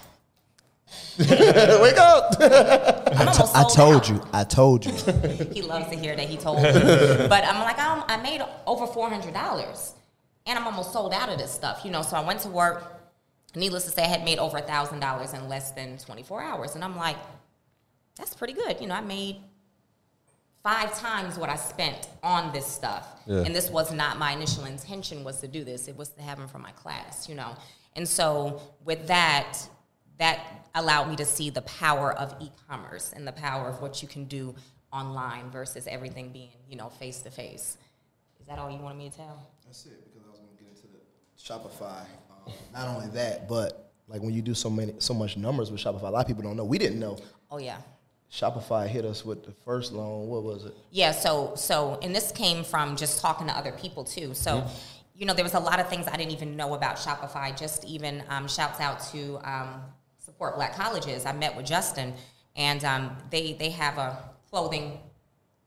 Wake up. I'm almost I sold told out. you. I told you. He loves to hear that he told me. But I'm like, I'm, I made over four hundred dollars. And I'm almost sold out of this stuff, you know. So I went to work. Needless to say, I had made over one thousand dollars in less than twenty-four hours. And I'm like, that's pretty good. You know, I made five times what I spent on this stuff. Yeah. And this was not my initial intention was to do this. It was to have them for my class, you know. And so with that, that allowed me to see the power of e-commerce and the power of what you can do online versus everything being, you know, face-to-face. Is that all you wanted me to tell? That's it, because I was going to get into the Shopify. Um, not only that, but like when you do so many, so much numbers with Shopify, a lot of people don't know. We didn't know. Oh, yeah. Shopify hit us with the first loan. What was it? Yeah, so, so and this came from just talking to other people, too. So, you know, there was a lot of things I didn't even know about Shopify. Just even um, shouts out to um, Support Black Colleges. I met with Justin, and um, they, they have a clothing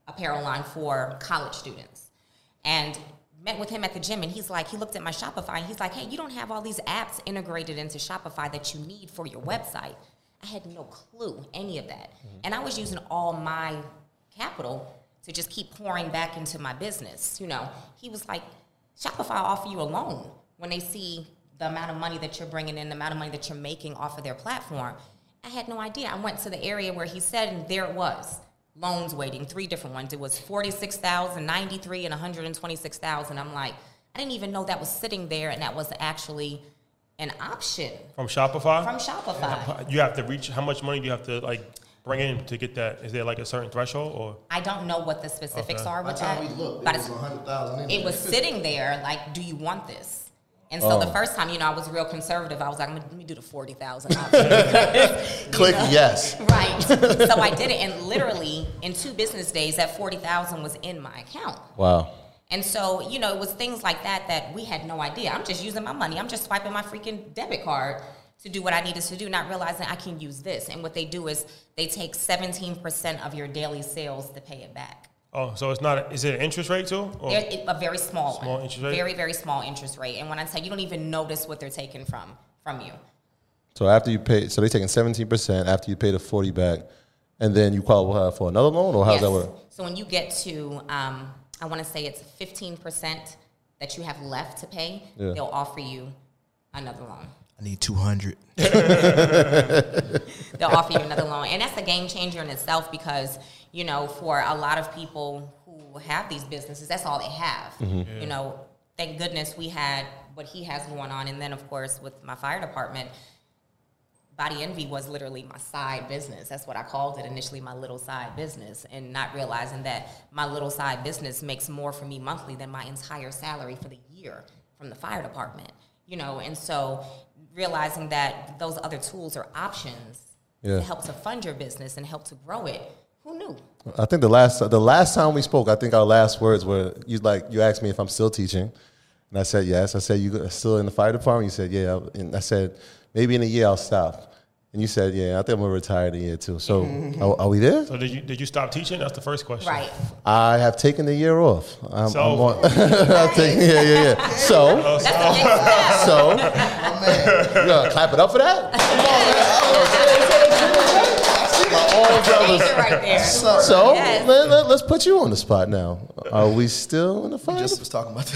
apparel line for college students. And met with him at the gym, and he's like, he looked at my Shopify, and he's like, hey, you don't have all these apps integrated into Shopify that you need for your website. I had no clue, any of that. Mm-hmm. And I was using all my capital to just keep pouring back into my business. You know, he was like, Shopify offer you a loan when they see the amount of money that you're bringing in, the amount of money that you're making off of their platform. I had no idea. I went to the area where he said, and there it was. Loans waiting, three different ones. It was forty-six thousand, ninety-three, and one hundred twenty-six thousand. I'm like, I didn't even know that was sitting there, and that was actually an option. From Shopify? From Shopify. You have to reach, how much money do you have to like bring in to get that? Is there like a certain threshold? Or I don't know what the specifics okay. are with By the time that. we looked, but it was one hundred thousand. It was sitting there like, do you want this? And so oh. the first time, you know, I was real conservative. I was like, let me do the forty thousand. Click know? Yes. Right. So I did it, and literally in two business days, that forty thousand was in my account. Wow. And so, you know, it was things like that that we had no idea. I'm just using my money. I'm just swiping my freaking debit card to do what I needed to do, not realizing I can use this. And what they do is they take seventeen percent of your daily sales to pay it back. Oh, so it's not, is it an interest rate too? Or? It, a very small, small one. interest rate? Very, very small interest rate. And when I say you don't even notice what they're taking from from you. So after you pay, so they're taking seventeen percent after you pay the forty back, and then you qualify for another loan, or how Yes. does that work? So when you get to, um, I want to say it's fifteen percent that you have left to pay, Yeah. they'll offer you another loan. I need two hundred. They'll offer you another loan. And that's a game changer in itself because, you know, for a lot of people who have these businesses, that's all they have. Mm-hmm. Yeah. You know, thank goodness we had what he has going on. And then, of course, with my fire department, Body Envy was literally my side business. That's what I called it initially, my little side business, and not realizing that my little side business makes more for me monthly than my entire salary for the year from the fire department. You know, and so realizing that those other tools are options Yeah. to help to fund your business and help to grow it. Who knew? I think the last the last time we spoke, I think our last words were you like you asked me if I'm still teaching, and I said yes. I said you still in the fire department. You said yeah, and I said maybe in a year I'll stop. And you said, yeah, I think I'm going to retire in a year too. So are, are we there? So did you did you stop teaching? That's the first question. Right. I have taken the year off. I'm, So- I'm on, I'm taking, yeah, yeah, yeah. So, That's the next step. so, you gonna clap it up for that? Come on, man. My arms up was- Right there. So, Yes. let, let, let's put you on the spot now. Are we still in the fight? Just was talking about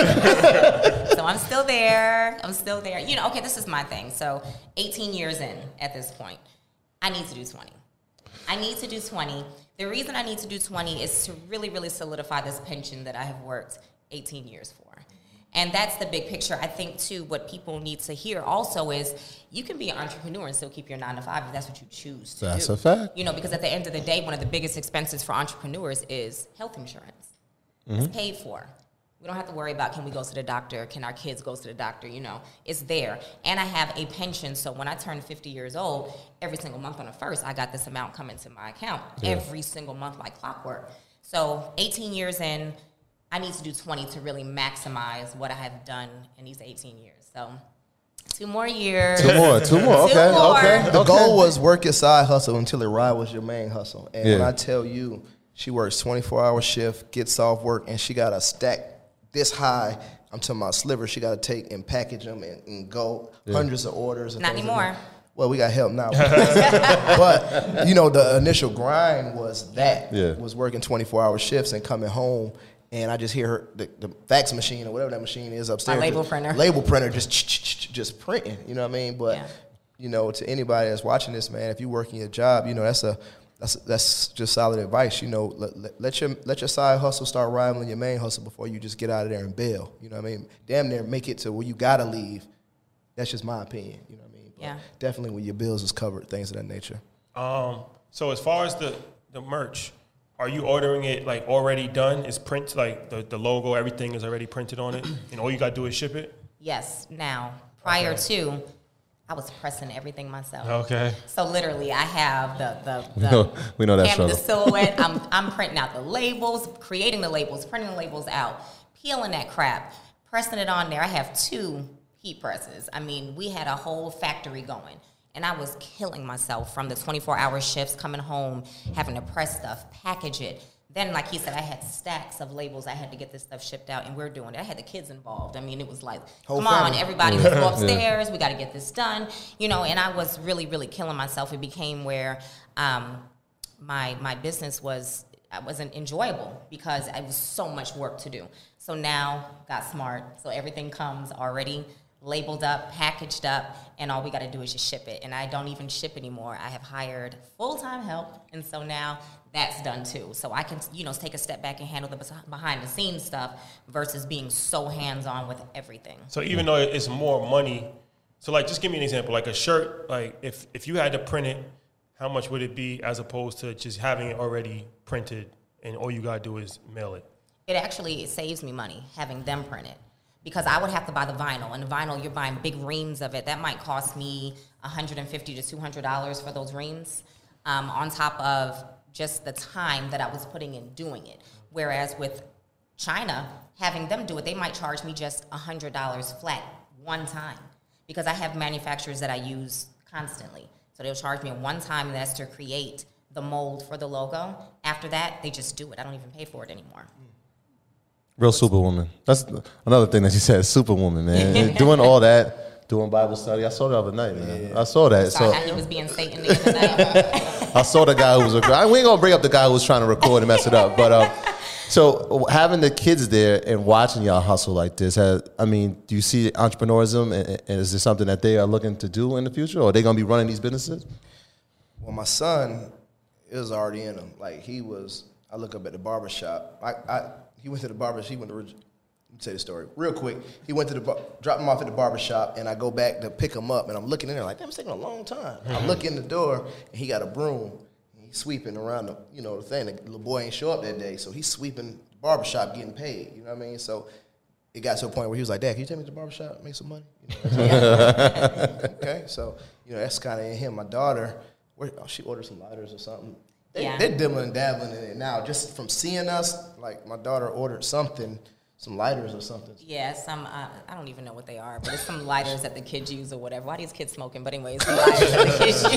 that. So I'm still there. I'm still there. You know, okay, this is my thing. So eighteen years in at this point, I need to do twenty. I need to do twenty. The reason I need to do twenty is to really, really solidify this pension that I have worked eighteen years for. And that's the big picture. I think, too, what people need to hear also is you can be an entrepreneur and still keep your nine to five if that's what you choose to That's do. a fact. You know, because at the end of the day, one of the biggest expenses for entrepreneurs is health insurance. Mm-hmm. It's paid for. We don't have to worry about can we go to the doctor, can our kids go to the doctor, you know. It's there. And I have a pension, so when I turn fifty years old, every single month on the first, I got this amount coming to my account. Yeah. Every single month like clockwork. So eighteen years in, I need to do twenty to really maximize what I have done in these eighteen years. So two more years. Two more, two more. Two Okay, more. okay. The okay. goal was work your side hustle until it rivals your main hustle. And when Yeah. I tell you, she works twenty-four hour shift, gets off work, and she got a stack this high. I'm talking about slivers. She got to take and package them and, and go hundreds of orders. And Not things anymore. Like that. Well, we got help now. But, you know, the initial grind was that. Yeah. Was working twenty-four hour shifts and coming home. And I just hear her, the, the fax machine or whatever that machine is upstairs. label just- printer. Label printer just just printing, you know what I mean? But, Yeah. you know, to anybody that's watching this, man, if you're working your job, you know, that's a that's that's just solid advice. You know, let, let, let your let your side hustle start rivaling your main hustle before you just get out of there and bail. You know what I mean? Damn near make it to where you gotta leave. That's just my opinion. You know what I mean? But Yeah. definitely when your bills is covered, things of that nature. Um, so as far as the, the merch, are you ordering it like already done? Is print like the, the logo, everything is already printed on it, and all you gotta do is ship it? Yes. Now, prior Okay. to, I was pressing everything myself. Okay. So literally, I have the the, We the know- we know that canvas, the struggle. silhouette. I'm I'm printing out the labels, creating the labels, printing the labels out, peeling that crap, pressing it on there. I have two heat presses. I mean, we had a whole factory going, and I was killing myself from the twenty-four hour shifts, coming home, having to press stuff, package it. then, like he said, I had stacks of labels. I had to get this stuff shipped out, and we're doing it. I had the kids involved. I mean, it was like, Whole come family. on, everybody, let's go upstairs. We got to get this done, you know. And I was really, really killing myself. It became where um, my my business was I wasn't enjoyable because it was so much work to do. So now, got smart. So everything comes already labeled up, packaged up, and all we got to do is just ship it. And I don't even ship anymore. I have hired full-time help, and so now that's done too. So I can, you know, take a step back and handle the behind-the-scenes stuff versus being so hands-on with everything. So even though it's more money, so like just give me an example, like a shirt, like if, if you had to print it, how much would it be as opposed to just having it already printed and all you got to do is mail it? It actually it saves me money having them print it. Because I would have to buy the vinyl, and the vinyl, you're buying big reams of it. That might cost me one hundred fifty to two hundred dollars for those reams, um, on top of just the time that I was putting in doing it. Whereas with China, having them do it, they might charge me just one hundred dollars flat one time, because I have manufacturers that I use constantly. So they'll charge me one time, and that's to create the mold for the logo. After that, they just do it. I don't even pay for it anymore. Real superwoman. That's another thing that you said, superwoman, man. And doing all that, doing Bible study. I saw the other night, man. Yeah. I saw that. Sorry, so he was being Satan the other night. I saw the guy who was, we ain't gonna bring up the guy who was trying to record and mess it up. But um, so having the kids there and watching y'all hustle like this, has, I mean, do you see entrepreneurism, and, and is this something that they are looking to do in the future, or are they gonna be running these businesses? Well, my son is already in them. Like he was, I look up at the barbershop. I, I He went to the barber. He went to. Let me tell you the story real quick. He went to the bar, dropped him off at the barbershop, and I go back to pick him up, and I'm looking in there like, damn, it's taking a long time. I look in the door, and he got a broom. And he's sweeping around the, you know, the thing. The little boy ain't show up that day, so he's sweeping the barbershop, getting paid. You know what I mean? So it got to a point where he was like, Dad, can you take me to the barbershop, make some money? You know, okay, so you know that's kind of in him. My daughter, where, oh, she ordered some lighters or something. They, Yeah. They're dibbling and dabbling in it now. Just from seeing us, like my daughter ordered something, some lighters or something. Yeah, some, uh, I don't even know what they are, but it's some lighters that the kids use or whatever. Why are these kids smoking? But anyways, some lighters that the kids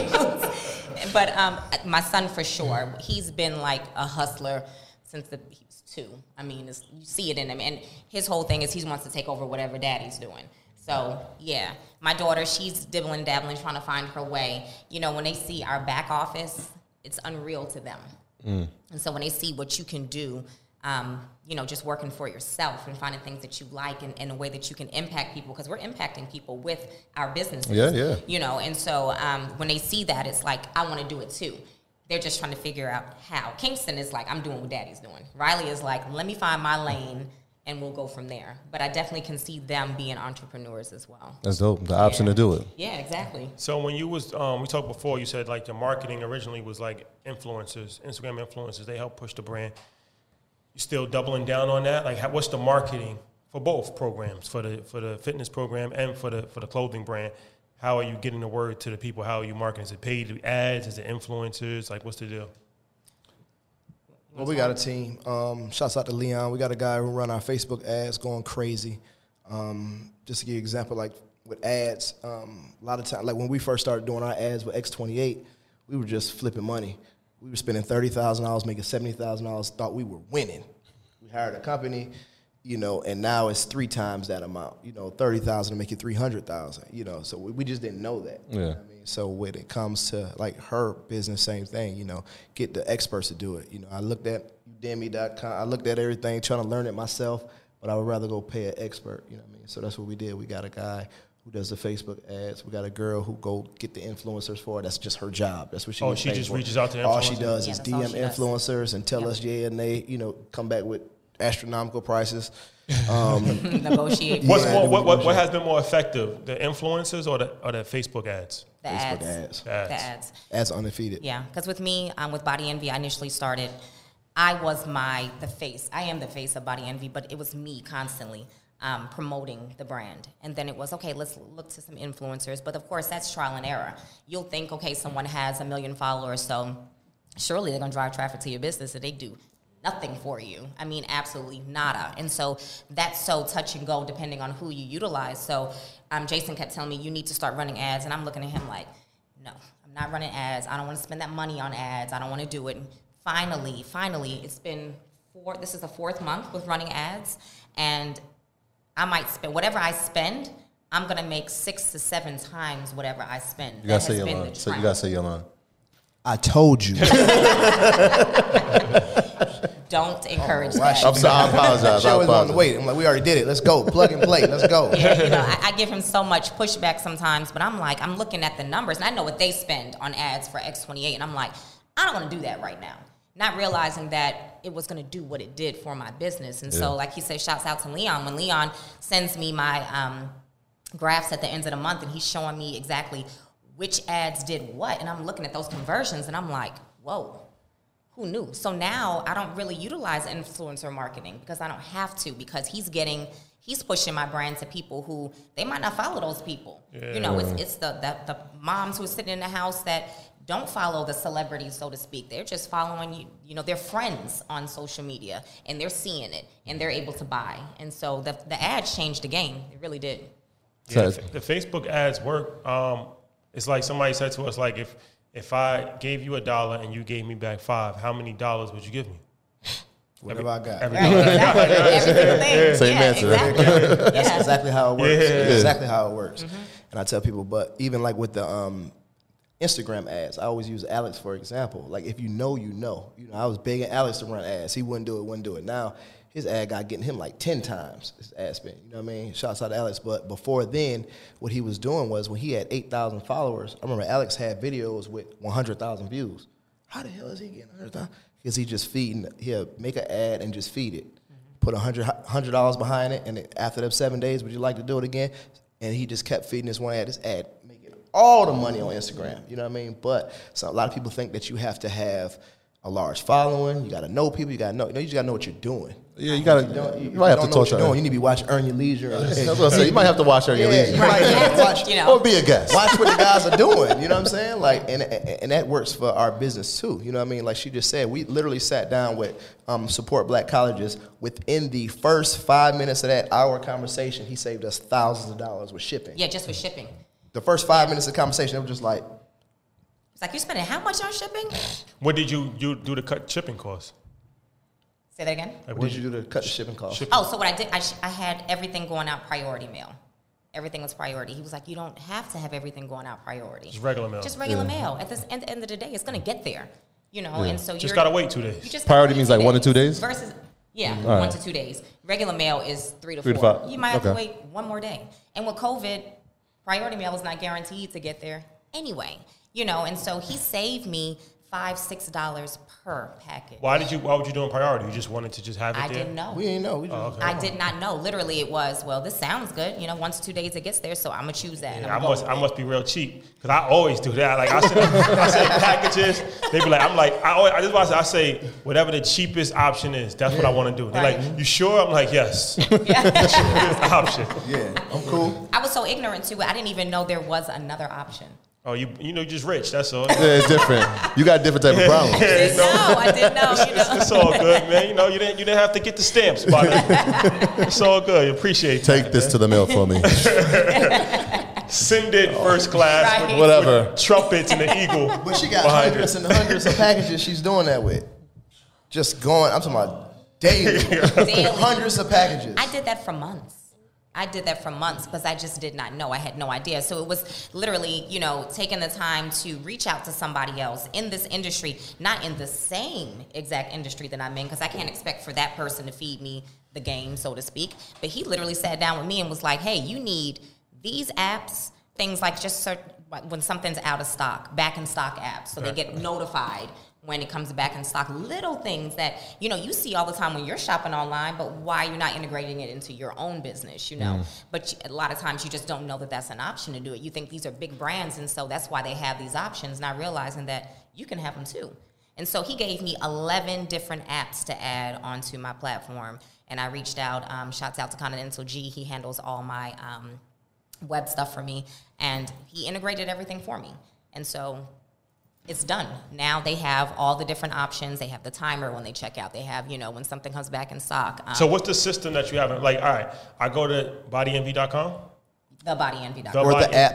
use. But um, my son, for sure, he's been like a hustler since the, he was two. I mean, it's, you see it in him. And his whole thing is he wants to take over whatever daddy's doing. So, yeah. My daughter, she's dibbling, dabbling, trying to find her way. You know, when they see our back office, it's unreal to them. Mm. And so when they see what you can do, um, you know, just working for yourself and finding things that you like and, and a way that you can impact people, because we're impacting people with our businesses. Yeah, yeah. You know, and so um, when they see that, it's like, I want to do it too. They're just trying to figure out how. Kingston is like, I'm doing what daddy's doing. Riley is like, let me find my lane and we'll go from there. But I definitely can see them being entrepreneurs as well. That's dope. The option Yeah. to do it. Yeah, exactly. So when you was, um, we talked before, you said like the marketing originally was like influencers, Instagram influencers. They help push the brand. You still doubling down on that? Like, how, what's the marketing for both programs, for the for the fitness program and for the for the clothing brand? How are you getting the word to the people? How are you marketing? Is it paid ads? Is it influencers? Like, what's the deal? Well, we got a team. Um, shouts out to Leon. We got a guy who run our Facebook ads going crazy. Um, just to give you an example, like with ads, um, a lot of time, like when we first started doing our ads with X twenty-eight, we were just flipping money. We were spending thirty thousand dollars, making seventy thousand dollars, thought we were winning. We hired a company, you know, and now it's three times that amount. You know, thirty thousand dollars to make it three hundred thousand dollars, you know, so we, we just didn't know that. Yeah. You know what I mean? So when it comes to, like, her business, same thing, you know, get the experts to do it. You know, I looked at Udemy dot com. I looked at everything, trying to learn it myself, but I would rather go pay an expert, you know what I mean? So that's what we did. We got a guy who does the Facebook ads. We got a girl who go get the influencers for it. That's just her job. That's what she Oh, gets she paid just for. reaches out to influencers? All she does Yeah, is that's D all M she does. influencers and tell Yep. us yeah, and they, you know, come back with astronomical prices. Um, Negotiate. What's Yeah, more, do what, we what, do what that? has been more effective, the influencers or the or the Facebook ads? The Facebook ads. ads. Ads. The ads. That's undefeated. Yeah, because with me, um, with Body Envy, I initially started, I was my, the face. I am the face of Body Envy, but it was me constantly um, promoting the brand. And then it was, okay, let's look to some influencers. But of course, that's trial and error. You'll think, okay, someone has a million followers, so surely they're going to drive traffic to your business, and they do nothing for you. I mean, absolutely nada. And so that's so touch and go depending on who you utilize. So um, Jason kept telling me, you need to start running ads. And I'm looking at him like, no, I'm not running ads. I don't want to spend that money on ads. I don't want to do it. And finally, finally, it's been four, this is the fourth month with running ads, and I might spend, whatever I spend, I'm going to make six to seven times whatever I spend. You got to say your line. So you got to say your line. I told you. Don't encourage oh, that. I'm sorry, I apologize. She I always on the apologize. wait. I'm like, we already did it. Let's go. Plug and play. Let's go. Yeah, you know, I, I give him so much pushback sometimes, but I'm like, I'm looking at the numbers, and I know what they spend on ads for X twenty-eight, and I'm like, I don't want to do that right now. Not realizing that it was going to do what it did for my business. And yeah. so, like he said, shouts out to Leon. When Leon sends me my um, graphs at the end of the month, and he's showing me exactly which ads did what, and I'm looking at those conversions, and I'm like, whoa. Who knew? So now I don't really utilize influencer marketing because I don't have to, because he's getting, he's pushing my brand to people who they might not follow those people. Yeah. You know, it's it's the, the the moms who are sitting in the house that don't follow the celebrities, so to speak. They're just following you, you know, their friends on social media, and they're seeing it, and they're able to buy. And so the the ads changed the game. It really did. Yeah, the Facebook ads work. Um, it's like somebody said to us, like, if If I gave you a dollar and you gave me back five, how many dollars would you give me? Whatever every, I got. Every right, exactly. Every single thing. Same yeah, answer. Exactly. That's yeah. exactly how it works. Yeah. That's exactly how it works. Mm-hmm. And I tell people, but even like with the um, Instagram ads, I always use Alex for example. Like, if you know, you know. You know, I was begging Alex to run ads. He wouldn't do it, wouldn't do it. Now, his ad guy getting him like ten times his ad spend. You know what I mean? Shouts out to Alex. But before then, what he was doing was when he had eight thousand followers, I remember Alex had videos with one hundred thousand views. How the hell is he getting one hundred thousand? Because he just feeding, he'll make an ad and just feed it. Mm-hmm. Put one hundred dollars behind it, and then after them seven days, would you like to do it again? And he just kept feeding this one ad, this ad, making all the money on Instagram. You know what I mean? But so a lot of people think that you have to have a large following. You got to know people. You got to know. You know, you just got to know what you're doing. Yeah, you got to. You, you, you might have to talk to her. You need to be watching Earn Your Leisure. Hey, I was gonna say, you might have to watch Earn Your yeah, Leisure. you might have to watch, you know. Or be a guest. Watch what the guys are doing. You know what I'm saying? Like, and and that works for our business too. You know what I mean? Like she just said, we literally sat down with um, Support Black Colleges. Within the first five minutes of that hour conversation, he saved us thousands of dollars with shipping. Yeah, just with shipping. The first five minutes of conversation, it was just like. It's like, you spending how much on shipping? What did you, you do to cut shipping costs? Say that again? Like, what did you do to cut the shipping costs? Shipping. Oh, so what I did, I, sh- I had everything going out priority mail. Everything was priority. He was like, you don't have to have everything going out priority. Just regular mail. Just regular yeah. mail. At this end, end of the day, it's going to get there. You know, yeah. and so you just got to wait two days. You just priority means like one to two days? Versus, yeah, All one right. to two days. Regular mail is three to three four. To five. You might have okay. to wait one more day. And with COVID, priority mail is not guaranteed to get there anyway. You know, and so he saved me five, six dollars per package. Why did you? Why would you do in priority? You just wanted to just have it I there? didn't know. We didn't know. We just, Oh, okay. I did not know. Literally, it was, well, this sounds good. You know, one to two days it gets there, so I'm gonna choose that. And Yeah, I I'm gonna must, go I with must be real cheap because I always do that. Like I send, I send packages. They be like, I'm like, I, always, I just want to say, I say whatever the cheapest option is. That's yeah. what I want to do. They're Right. like, you sure? I'm like, yes. it. Yeah. Cheapest option. yeah, I'm cool. I was so ignorant to it. I didn't even know there was another option. Oh, you you know, you're just rich. That's all. Yeah, it's different. You got a different type of problem. I didn't know. I didn't know. You know. It's all good, man. You know, you didn't you didn't have to get the stamps, but it's all good. Appreciate Take that, this man. to the mail for me. Send it first class Right. with, Whatever. with trumpets and the eagle. But she got behind hundreds it. and hundreds of packages she's doing that with. Just going, I'm talking about daily. Daily. Hundreds of packages. I did that for months. I did that for months because I just did not know. I had no idea. So it was literally, you know, taking the time to reach out to somebody else in this industry, not in the same exact industry that I'm in, because I can't expect for that person to feed me the game, so to speak. But he literally sat down with me and was like, hey, you need these apps, things like just certain, when something's out of stock, back in stock apps, so they get notified when it comes back in stock. Little things that, you know, you see all the time when you're shopping online, but why you're not integrating it into your own business, you know. Mm. But you, a lot of times you just don't know that that's an option to do it. You think these are big brands, and so that's why they have these options, not realizing that you can have them too. And so he gave me eleven different apps to add onto my platform, and I reached out. Um, shouts out to Continental G. He handles all my um, web stuff for me, and he integrated everything for me. And so it's done. Now they have all the different options. They have the timer when they check out. They have, you know, when something comes back in stock. Um, So what's the system that you have? Like, all right, I go to body envy dot com. the body envy dot com. or the app.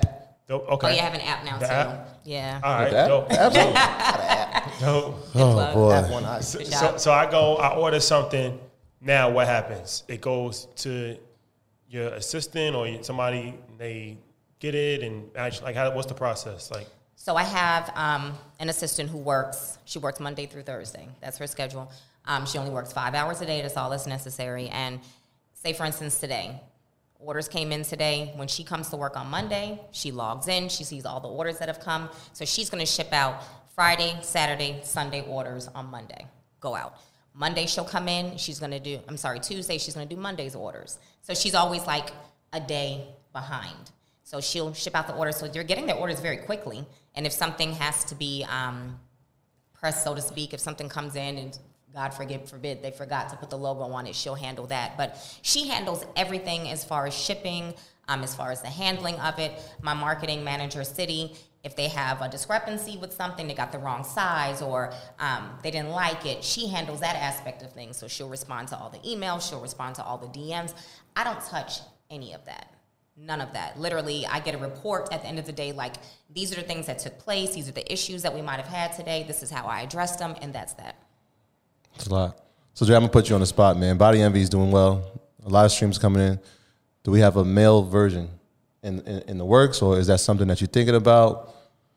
Dope. Okay. Oh, you have an app now The too. app? Yeah. All right. that? Dope. Absolutely. Dope. Oh plug. boy. Have one eye. So, Good so, job. so I go, I order something. Now what happens? It goes to your assistant or somebody. They get it and actually, like, how, what's the process? Like, So I have um, an assistant who works. She works Monday through Thursday. That's her schedule. Um, she only works five hours a day. That's all that's necessary. And say, for instance, today, orders came in today. When she comes to work on Monday, she logs in. She sees all the orders that have come. So she's going to ship out Friday, Saturday, Sunday orders on Monday. Go out. Monday she'll come in. She's going to do, I'm sorry, Tuesday she's going to do Monday's orders. So she's always like a day behind. So she'll ship out the orders. So they're getting their orders very quickly. And if something has to be um, pressed, so to speak, if something comes in and God forgive, forbid, they forgot to put the logo on it, she'll handle that. But she handles everything as far as shipping, um, as far as the handling of it. My marketing manager, City, if they have a discrepancy with something, they got the wrong size or um, they didn't like it, she handles that aspect of things. So she'll respond to all the emails, she'll respond to all the D Ms. I don't touch any of that. None of that. Literally, I get a report at the end of the day, like, these are the things that took place, these are the issues that we might have had today, this is how I addressed them, and that's that. It's a lot. So, Jay, I'm going to put you on the spot, man. Body Envy is doing well. A lot of streams coming in. Do we have a male version in, in, in the works, or is that something that you're thinking about?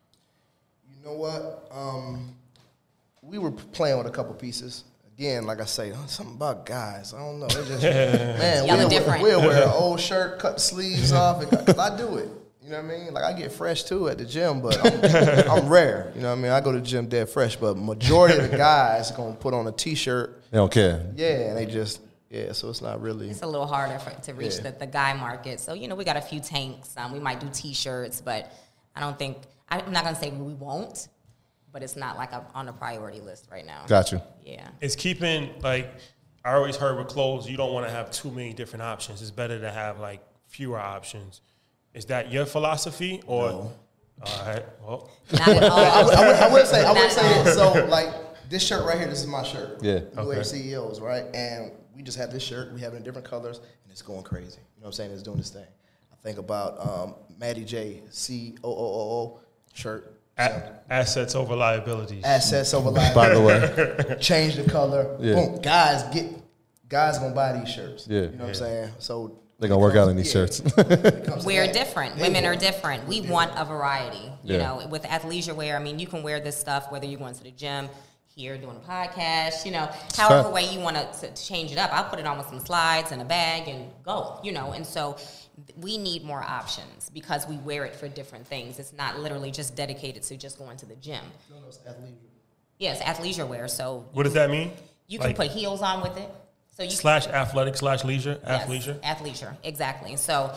You know what? Um, we were playing with a couple pieces. Again, like I say, something about guys. I don't know. They just, man, Y'all are we'll, different. we'll wear an old shirt, cut the sleeves off, because I do it. You know what I mean? Like, I get fresh, too, at the gym, but I'm, I'm rare. You know what I mean? I go to the gym dead fresh, but majority of the guys are going to put on a T-shirt. They don't care. Yeah, and they just, yeah, so it's not really. It's a little harder for, to reach Yeah. the, the guy market. So, you know, we got a few tanks. Um, we might do T-shirts, but I don't think, I'm not going to say we won't, but it's not like a, on the priority list right now. Got you. Yeah. it's keeping, like, I always heard with clothes, you don't want to have too many different options. It's better to have, like, fewer options. Is that your philosophy, or? No. All right, well. Not at all. I would, I would, I would say, I would Not say at all. this. So, like, this shirt right here, this is my shirt. Yeah. New Okay. Age C E Os, right? And we just have this shirt. We have it in different colors, and it's going crazy. You know what I'm saying? It's doing this thing. I think about um, Maddie J, C O O O O shirt. A- assets over liabilities. Assets over By the liability. way. Change the color. Yeah. Boom. Guys get guys gonna buy these shirts. Yeah. You know what I'm saying? So They're going to work out in these yeah, shirts. when it comes to We're that, different. they Women are want- different. We want a variety. You Yeah. know, with athleisure wear, I mean, you can wear this stuff whether you're going to the gym, here doing a podcast, you know, however Fair. way you want to change it up. I'll put it on with some slides and a bag and go, you know. And so we need more options because we wear it for different things. It's not literally just dedicated to just going to the gym. No, no, it's athleisure. Yes, athleisure wear. So What does that mean? you can Like, put heels on with it. So you slash athletic slash leisure, Yes, athleisure. athleisure, exactly. So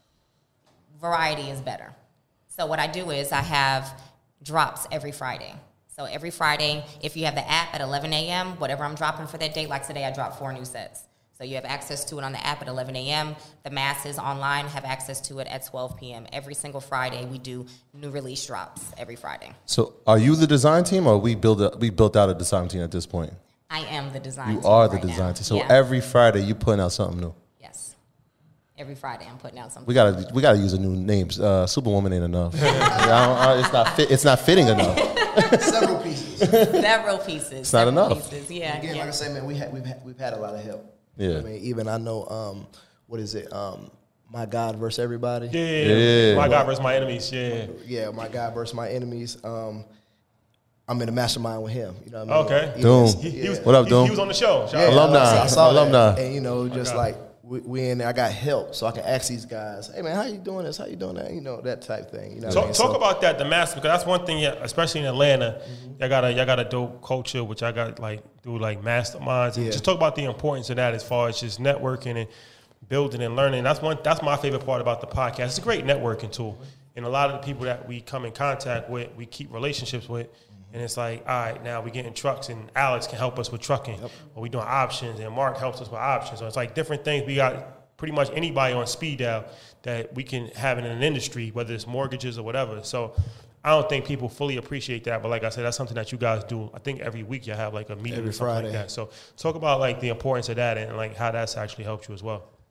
variety is better. So what I do is I have drops every Friday. So every Friday, if you have the app at eleven a.m., whatever I'm dropping for that day, like today I dropped four new sets. So you have access to it on the app at eleven a.m. The masses online have access to it at twelve p.m. Every single Friday, we do new release drops every Friday. So, are you the design team, or we build a, we built out a design team at this point? I am the design You team are the right now. design team. So Yeah. every Friday you putting out something new. Yes. Every Friday I'm putting out something. We gotta we gotta use a new name. Uh, Superwoman ain't enough. I don't, I, it's not fit, it's not fitting enough. Several pieces. Several pieces. It's not several enough. Pieces. Yeah. Again, yeah. like I say, man, we had we've had, we've had a lot of help. Yeah. I mean, even I know, um, what is it? Um, My God versus Everybody. Yeah, Yeah. my God versus my enemies. Yeah. Yeah, My God versus My Enemies. Um, I'm in a mastermind with him. You know what I mean? Okay. He Doom. is- He, he yeah. was, What up, he, Doom? he was on the show. Shout Yeah, out. Alumni. I saw that. Alumni. And you know, just God. like we, we in there, I got help, so I can ask these guys, "Hey man, how you doing this? How you doing that?" You know, that type thing. You know, what I Talk, mean? talk So- about that, the master, because that's one thing, yeah, especially in Atlanta, y'all got a y'all got a dope culture, which I got like do like masterminds, and Yeah. just talk about the importance of that as far as just networking and building and learning. That's one. That's my favorite part about the podcast. It's a great networking tool, and a lot of the people that we come in contact with, we keep relationships with. And it's like, all right, now we getting trucks, and Alex can help us with trucking, or we doing options, and Mark helps us with options. So it's like different things. We got pretty much anybody on speed dial that we can have in an industry, whether it's mortgages or whatever. So I don't think people fully appreciate that. But like I said, that's something that you guys do. I think every week you have like a meeting Every or something Friday. like that. So talk about like the importance of that and like how that's actually helped you as well.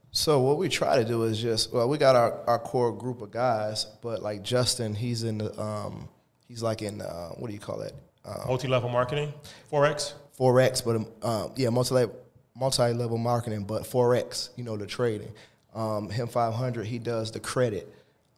So what we try to do is just, well, we got our, our core group of guys, but like Justin, he's in the, um, he's like in, uh, what do you call it? Um, Multi-level marketing, Forex? Forex, but um, yeah, multi-level, multi-level marketing, but Forex, you know, the trading. Um, him five hundred, he does the credit.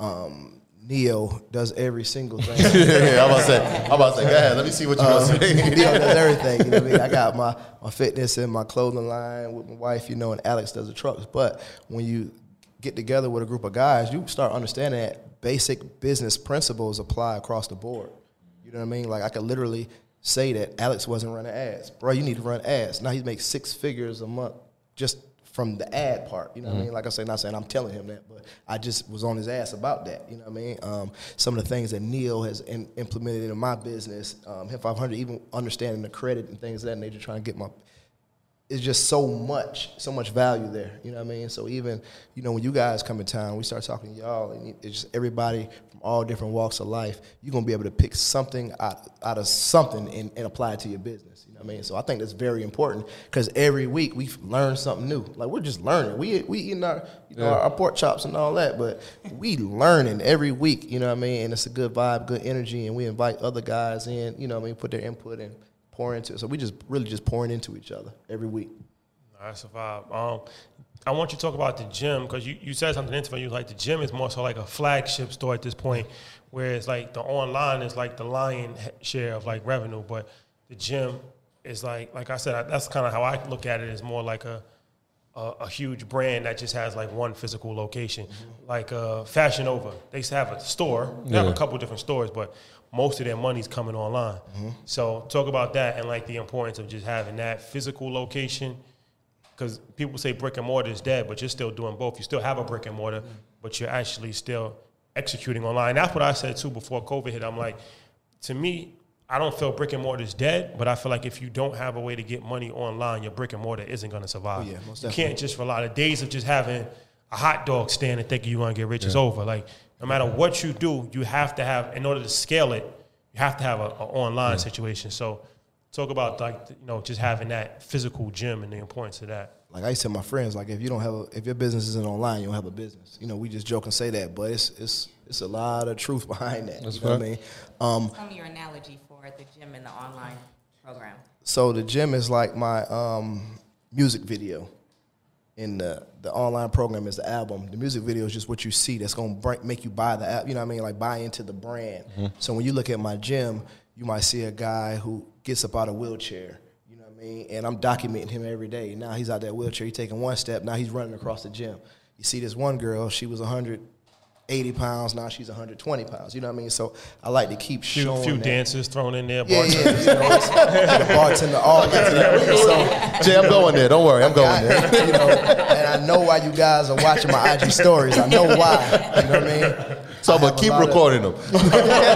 Um, Neo does every single thing. yeah, I'm about to say, I'm about to say, go ahead, let me see what you're um, going to say. Neo does everything, you know what I mean? I got my, my fitness and my clothing line with my wife, you know, and Alex does the trucks. But when you get together with a group of guys, you start understanding that basic business principles apply across the board. You know what I mean? Like I could literally say that Alex wasn't running ads. Bro, you need to run ads. Now he makes six figures a month just from the ad part. You know what mm-hmm. I mean? Like I say, not saying I'm telling him that, but I just was on his ass about that. You know what I mean? Um, some of the things that Neil has in, implemented into my business, um, him five hundred, even understanding the credit and things of that nature, trying to get my, it's just so much, so much value there. You know what I mean? So even, you know, when you guys come in town, we start talking to y'all, and it's just everybody from all different walks of life, you're going to be able to pick something out, out of something and, and apply it to your business. You know what I mean? So I think that's very important because every week we learn something new. Like we're just learning. We we eating our, you know, yeah. our, our pork chops and all that, but we learning every week, you know what I mean? And it's a good vibe, good energy, and we invite other guys in, you know what I mean, put their input in. Pour into it. So we just really just pouring into each other every week. That's a vibe. Um, I want you to talk about the gym because you, you said something interesting. You like the gym is more so like a flagship store at this point, whereas like the online is like the lion share of like revenue, but the gym is like like I said, I, that's kind of how I look at it. Is more like a, a a huge brand that just has like one physical location, mm-hmm. like uh, Fashion Nova. They used to have a store. They yeah. have a couple different stores, but most of their money's coming online. Mm-hmm. So talk about that and like the importance of just having that physical location. Because people say brick and mortar is dead, but you're still doing both. You still have a brick and mortar, mm-hmm. but you're actually still executing online. That's what I said too before COVID hit. I'm like, to me, I don't feel brick and mortar is dead, but I feel like if you don't have a way to get money online, your brick and mortar isn't going to survive. Oh, yeah, most definitely. You can't just rely. The days of just having a hot dog stand and thinking you're going to get rich yeah. is over. Like, no matter what you do, you have to have, in order to scale it, you have to have an online yeah. situation. So talk about, like, you know, just having that physical gym and the importance of that. Like I used to tell my friends, like, if you don't have a, if your business isn't online, you don't have a business. You know, we just joke and say that, but it's it's it's a lot of truth behind that. That's you know what I mean? Um, Tell me your analogy for the gym and the online program. So the gym is like my um, music video. In the, the online program is the album. The music video is just what you see that's going to make you buy the app. You know what I mean? Like buy into the brand. Mm-hmm. So when you look at my gym, you might see a guy who gets up out of a wheelchair. You know what I mean? And I'm documenting him every day. Now he's out that wheelchair. He's taking one step. Now he's running across the gym. You see this one girl, she was one hundred eighty pounds. Now she's one hundred twenty pounds. You know what I mean? So I like to keep few, showing few that. dancers thrown in there. Yeah, yeah. You know, the bartender, all that. So, Jay, I'm going there. Don't worry, I'm going there. You know, and I know why you guys are watching my I G stories. I know why. You know what I mean? So, I but keep recording of, them.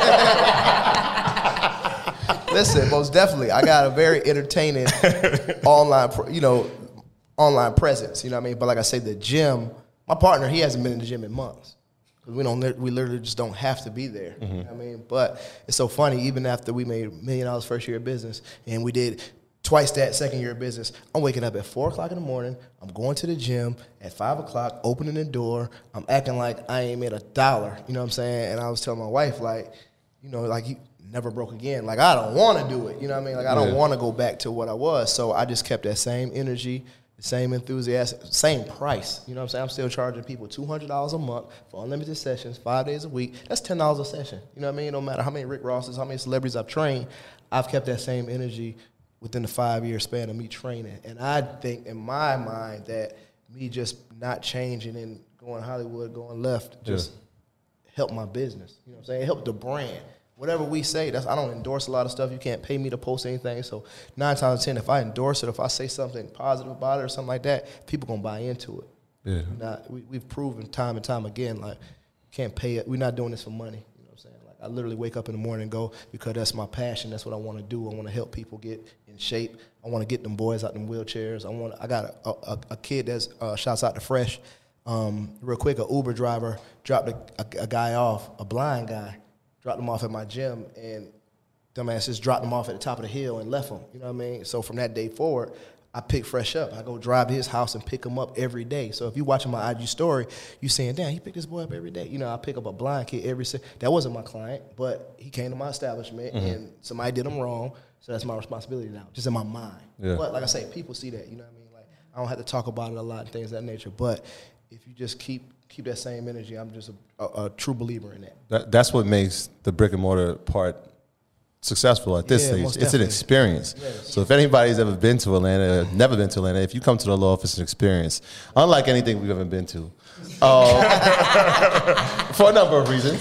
Listen, most definitely, I got a very entertaining online, you know, online presence. You know what I mean? But like I say, the gym. My partner, he hasn't been in the gym in months. We don't. We literally just don't have to be there. Mm-hmm. You know what I mean, but it's so funny. Even after we made a million dollars first year of business, and we did twice that second year of business, I'm waking up at four o'clock in the morning. I'm going to the gym at five o'clock, opening the door. I'm acting like I ain't made a dollar. You know what I'm saying? And I was telling my wife, like, you know, like you never broke again. Like I don't want to do it. You know what I mean? Like I don't yeah. want to go back to what I was. So I just kept that same energy. Same enthusiasm, same price. You know what I'm saying? I'm still charging people two hundred dollars a month for unlimited sessions, five days a week. That's ten dollars a session. You know what I mean? No matter how many Rick Rosses, how many celebrities I've trained, I've kept that same energy within the five-year span of me training. And I think in my mind that me just not changing and going Hollywood, going left, just yeah. helped my business. You know what I'm saying? It helped the brand. Whatever we say, that's I don't endorse a lot of stuff. You can't pay me to post anything. So nine times out of ten, if I endorse it, if I say something positive about it or something like that, people gonna buy into it. Yeah. Not, we, we've proven time and time again, like, can't pay it. We're not doing this for money. You know what I'm saying? Like, I literally wake up in the morning and go because that's my passion. That's what I want to do. I want to help people get in shape. I want to get them boys out them wheelchairs. I want. I got a, a, a kid that's uh, shouts out to Fresh. Um, real quick, a Uber driver dropped a, a, a guy off, a blind guy. Dropped him off at my gym, and dumbass just dropped him off at the top of the hill and left him. You know what I mean? So from that day forward, I pick Fresh up. I go drive to his house and pick him up every day. So if you watching my I G story, you saying, damn, he picked this boy up every day. You know, I pick up a blind kid every day. That wasn't my client, but he came to my establishment mm-hmm. and somebody did him wrong. So that's my responsibility now, just in my mind. Yeah. But like I say, people see that, you know what I mean? Like I don't have to talk about it a lot and things of that nature. But if you just keep keep that same energy, I'm just a, a, a true believer in that. that. That's what makes the brick and mortar part successful at this yeah, stage. It's an experience. Yes. So if anybody's ever been to Atlanta, never been to Atlanta, if you come to the law office, it's an experience. Unlike anything we've ever been to. Uh, for a number of reasons.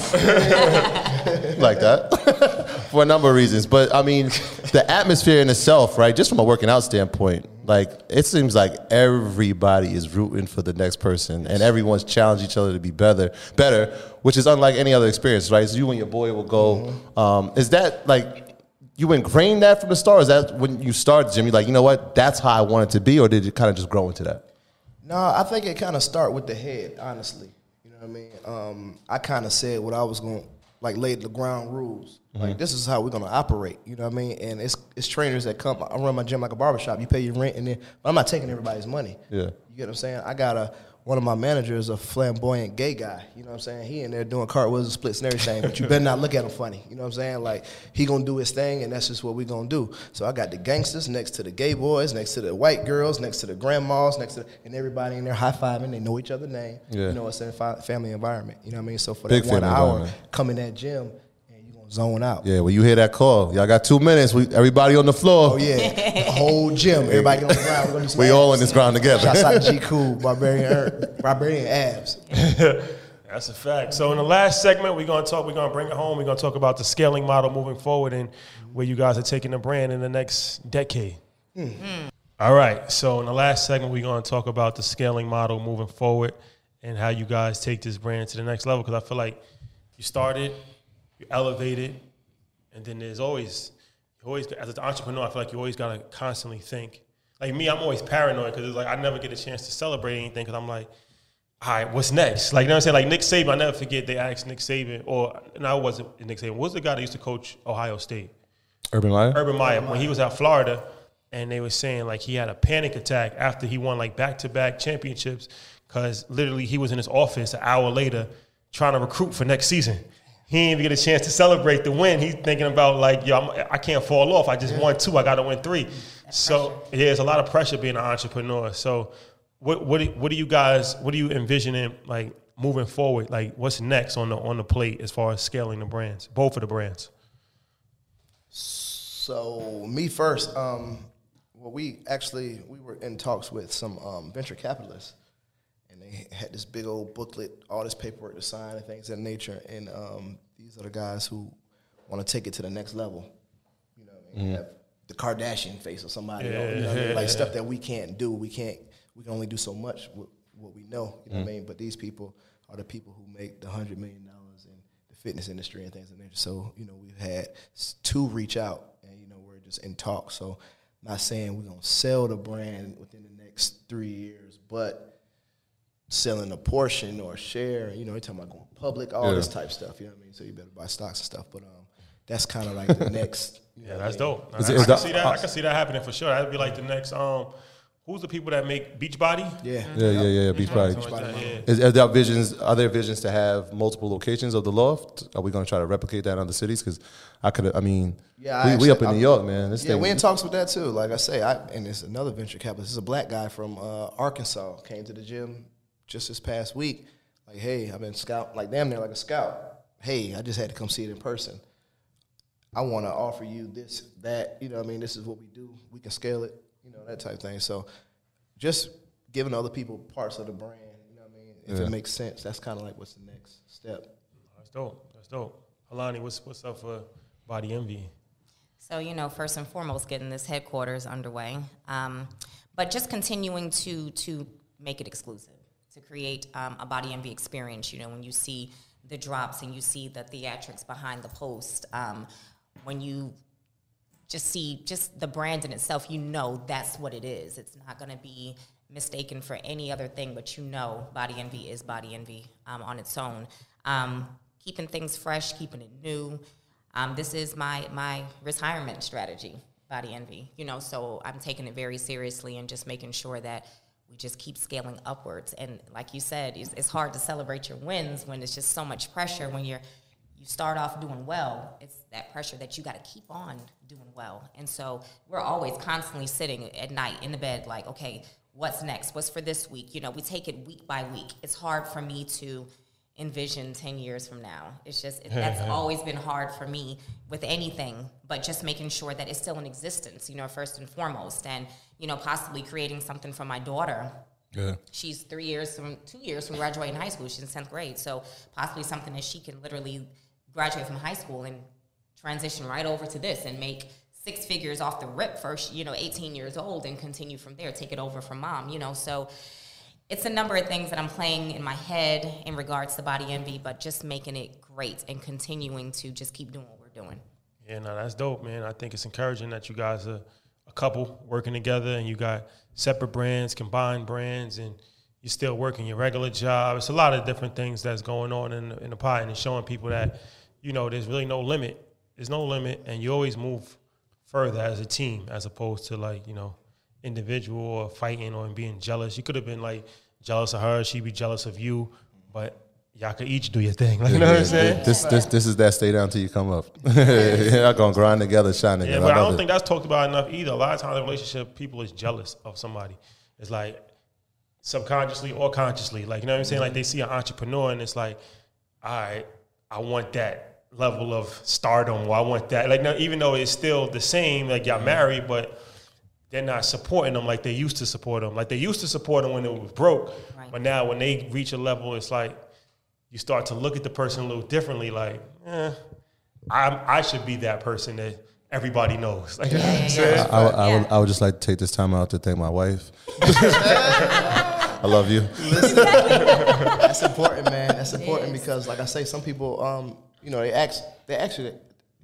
Like that. For a number of reasons. But, I mean, the atmosphere in itself, right, just from a working out standpoint, like, it seems like everybody is rooting for the next person, and everyone's challenging each other to be better, better, which is unlike any other experience, right? So you and your boy will go. Mm-hmm. Um, is that, like, you ingrained that from the start? Or is that when you started the gym, you're like, you know what, that's how I want it to be, or did it kind of just grow into that? No, I think it kind of start with the head, honestly. You know what I mean? Um, I kind of said what I was going to, like, lay the ground rules. Mm-hmm. Like, this is how we're going to operate, you know what I mean? And it's it's trainers that come. I run my gym like a barbershop. You pay your rent, and then, but I'm not taking everybody's money. Yeah. You get what I'm saying? I got a, one of my managers, a flamboyant gay guy. You know what I'm saying? He in there doing cartwheels and splits and everything, but you better not look at him funny. You know what I'm saying? Like, he going to do his thing, and that's just what we going to do. So I got the gangsters next to the gay boys, next to the white girls, next to the grandmas, next to, the, and everybody in there high-fiving. They know each other's name. Yeah. You know, it's a family environment. You know what I mean? So for Big that one hour, come in that gym, zone out. Yeah, when you hear that call, y'all got two minutes. We everybody on the floor. Oh yeah, the whole gym. Everybody get on the ground. We're gonna do some we abs. all in this ground together. Shouts out to G Cool, Barbarian, Barbarian abs. That's a fact. So in the last segment, we're gonna talk. We're gonna bring it home. We're gonna talk about the scaling model moving forward and where you guys are taking the brand in the next decade. Mm. Mm. All right. So in the last segment, we're gonna talk about the scaling model moving forward and how you guys take this brand to the next level. Because I feel like you started. You elevate it, and then there's always, you always as an entrepreneur, I feel like you always gotta constantly think. Like me, I'm always paranoid because it's like I never get a chance to celebrate anything because I'm like, all right, what's next? Like, you know what I'm saying? Like Nick Saban, I never forget they asked Nick Saban, or no, it wasn't Nick Saban. What was the guy that used to coach Ohio State? Urban Meyer? Urban Meyer, when he was at Florida, and they were saying like he had a panic attack after he won like back-to-back championships because literally he was in his office an hour later trying to recruit for next season. He didn't even get a chance to celebrate the win. He's thinking about like, yo, I'm, I can't fall off. I just won two. I got to win three. That's so pressure. Yeah, there's a lot of pressure being an entrepreneur. So what what what do you guys, what do you envisioning like moving forward? Like what's next on the on the plate as far as scaling the brands, both of the brands? So me first, um, well, we actually, we were in talks with some um, venture capitalists. They had this big old booklet, all this paperwork to sign and things of that nature. And um, these are the guys who want to take it to the next level. You know what I mean? Mm-hmm. Have the Kardashian face or somebody. Yeah. You know what I mean? Like stuff that we can't do. We can't, we can only do so much with what we know. You know mm-hmm. what I mean? But these people are the people who make the one hundred million dollars in the fitness industry and things of that nature. So, you know, we've had two reach out and, you know, we're just in talk. So not saying we're going to sell the brand within the next three years, but selling a portion or a share, you know, you're talking about going public, all yeah. this type stuff, you know what I mean? So you better buy stocks and stuff. But um, that's kind of like the next. You know yeah, that's I mean? dope. I, I, I, can see that, I can see that happening for sure. That'd be like the next, um, who's the people that make Beachbody? Yeah. Yeah, yeah, yeah, yeah Beachbody. Beach Body. Yeah. Is, are, there visions, are there visions to have multiple locations of the loft? Are we going to try to replicate that in other cities? Because I could, I mean, yeah, we, I actually, we up in I'm, New York, man. This yeah, thing, we in talks with that too. Like I say, I, and it's another venture capitalist. This is a black guy from uh, Arkansas, came to the gym just this past week, like, hey, I've been scout, like damn near like a scout. Hey, I just had to come see it in person. I want to offer you this, that, you know what I mean? This is what we do. We can scale it, you know, that type of thing. So just giving other people parts of the brand, you know what I mean? If yeah. it makes sense, that's kind of like what's the next step. That's dope. That's dope. Alani, what's, what's up for Body Envy? So, you know, first and foremost, getting this headquarters underway. Um, but just continuing to to make it exclusive. To create um, a Body Envy experience, you know, when you see the drops and you see the theatrics behind the post, um, when you just see just the brand in itself, you know that's what it is. It's not going to be mistaken for any other thing, but you know Body Envy is Body Envy um, on its own. Um, keeping things fresh, keeping it new. Um, this is my my retirement strategy. Body Envy, you know, so I'm taking it very seriously and just making sure that we just keep scaling upwards. And like you said, it's, it's hard to celebrate your wins when it's just so much pressure. When you're you start off doing well, it's that pressure that you got to keep on doing well. And so we're always constantly sitting at night in the bed like, okay, what's next? What's for this week? You know, we take it week by week. It's hard for me to envision ten years from now. It's just, it, that's always been hard for me with anything, but just making sure that it's still in existence, you know, first and foremost, and, you know, possibly creating something for my daughter. Yeah. She's three years from, two years from graduating high school. She's in tenth grade. So possibly something that she can literally graduate from high school and transition right over to this and make six figures off the rip first, you know, eighteen years old, and continue from there, take it over from mom, you know, so it's a number of things that I'm playing in my head in regards to Body Envy, but just making it great and continuing to just keep doing what we're doing. Yeah, no, that's dope, man. I think it's encouraging that you guys are a couple working together and you got separate brands, combined brands, and you're still working your regular job. It's a lot of different things that's going on in the, in the pie, and it's showing people that, you know, there's really no limit. There's no limit, and you always move further as a team as opposed to, like, you know, individual or fighting or being jealous. You could have been like jealous of her, she'd be jealous of you, but y'all could each do your thing. Like, you know what I'm saying? This this this is that stay down till you come up. Y'all gonna grind together, shine together. Yeah, but I, I don't it. think that's talked about enough either. A lot of times in a relationship, people is jealous of somebody. It's like subconsciously or consciously. Like, you know what I'm saying? Like, they see an entrepreneur and it's like, all right, I want that level of stardom, or I want that. Like, now, even though it's still the same, like y'all married, but they're not supporting them like they used to support them. Like, they used to support them when it was broke, Right. but now when they reach a level, it's like you start to look at the person a little differently. Like, eh, I I should be that person that everybody knows. Like, you know what I'm saying? I, I, I, would, I would just like to take this time out to thank my wife. I love you. That's important, man. That's important because, like I say, some people, um, you know, they ask, they actually,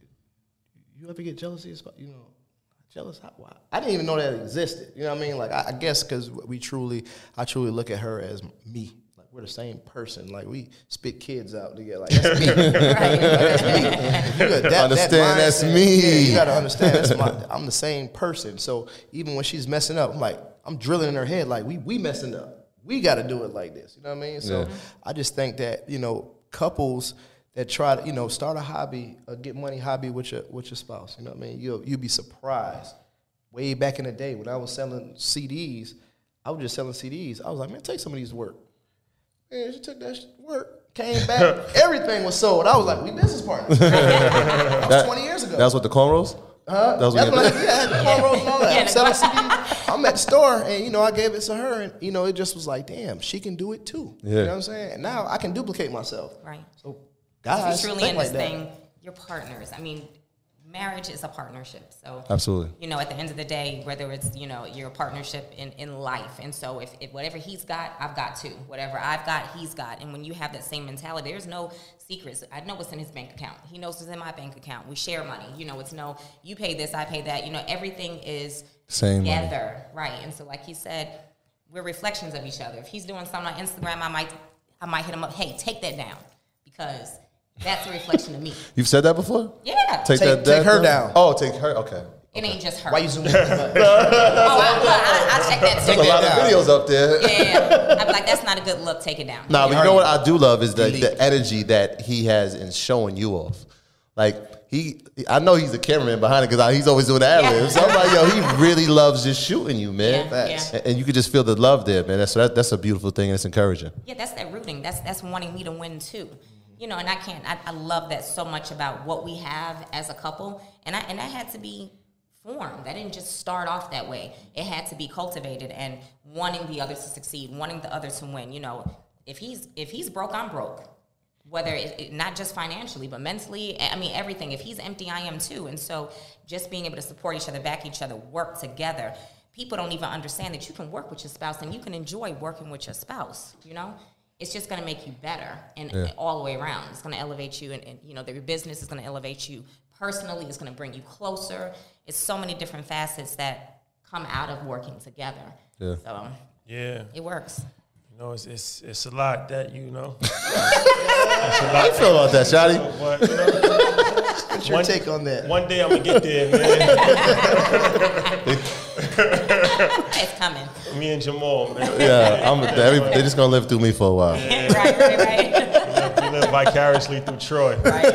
you ever get jealousy? You know, jealous? How, why? I didn't even know that existed. You know what I mean? Like, I, I guess because we truly, I truly look at her as me. Like, we're the same person. Like, we spit kids out together. Like, that's me. Right? Like, that's me. You got that, Understand that that's mindset. me. Yeah, you got to understand that's my, I'm the same person. So even when she's messing up, I'm like, I'm drilling in her head like, we we messing up. We got to do it like this. You know what I mean? So Yeah. I just think that, you know, couples that try to, you know, start a hobby, a get money hobby with your with your spouse. You know what I mean? You'll you'll be surprised. Way back in the day when I was selling C Ds, I was just selling C Ds. I was like, man, take some of these to work. Man, she took that shit to work, came back, everything was sold. I was like, we business partners. That was That- twenty years ago. That's what the cornrows? Huh? That was That's what what you I, yeah, I had the cornrows and all that. Yeah, I'm selling C Ds. I'm at the store, and, you know, I gave it to her, and, you know, it just was like, damn, she can do it too. Yeah. You know what I'm saying? And now I can duplicate myself. Right. So, If guys, you're truly think in like this that. thing, you're partners. I mean, marriage is a partnership. So Absolutely. you know, at the end of the day, whether it's, you know, you're a partnership in, in life. And so if, if whatever he's got, I've got too. Whatever I've got, he's got. And when you have that same mentality, there's no secrets. I know what's in his bank account. He knows what's in my bank account. We share money. You know, it's no, you pay this, I pay that. You know, everything is Same money. together. Right. And so like he said, we're reflections of each other. If he's doing something on Instagram, I might I might hit him up, hey, take that down. Because that's a reflection of me. You've said that before? Yeah. Take, Take- that take her down. Oh, take her. Okay. It ain't just her. Why you zooming? Oh, I, I, I check that There's too. a lot of down. videos up there. Yeah, I'm like, that's not a good look. Take it down. Nah, but you know what I do love is the, Delete. the energy that he has in showing you off. Like, he, I know he's the cameraman behind it because he's always doing the ad libs. So I'm like, yo, he really loves just shooting you, man. Yeah, Facts. yeah. And, and you can just feel the love there, man. That's that, that's a beautiful thing, and it's encouraging. Yeah, that's that rooting. That's that's wanting me to win too. You know, and I can't. I, I love that so much about what we have as a couple, and I and that had to be formed. That didn't just start off that way. It had to be cultivated, and wanting the other to succeed, wanting the other to win. You know, if he's if he's broke, I'm broke. Whether it, it, not just financially, but mentally, I mean everything. If he's empty, I am too. And so, just being able to support each other, back each other, work together. People don't even understand that you can work with your spouse and you can enjoy working with your spouse. You know, it's just going to make you better and Yeah. all the way around. It's going to elevate you, and, and you know, your business is going to elevate you personally. It's going to bring you closer. It's so many different facets that come out of working together. Yeah. So Yeah. it works. You know, it's, it's, it's a lot that, you know. How you feel about that, Shotty? But, you know, What's your one, take on that? One day I'm gonna get there, man. It's coming. Me and Jamal, man. Yeah, I'm. Every, they're just gonna live through me for a while. Right, right, right. We live vicariously through Troy. Right.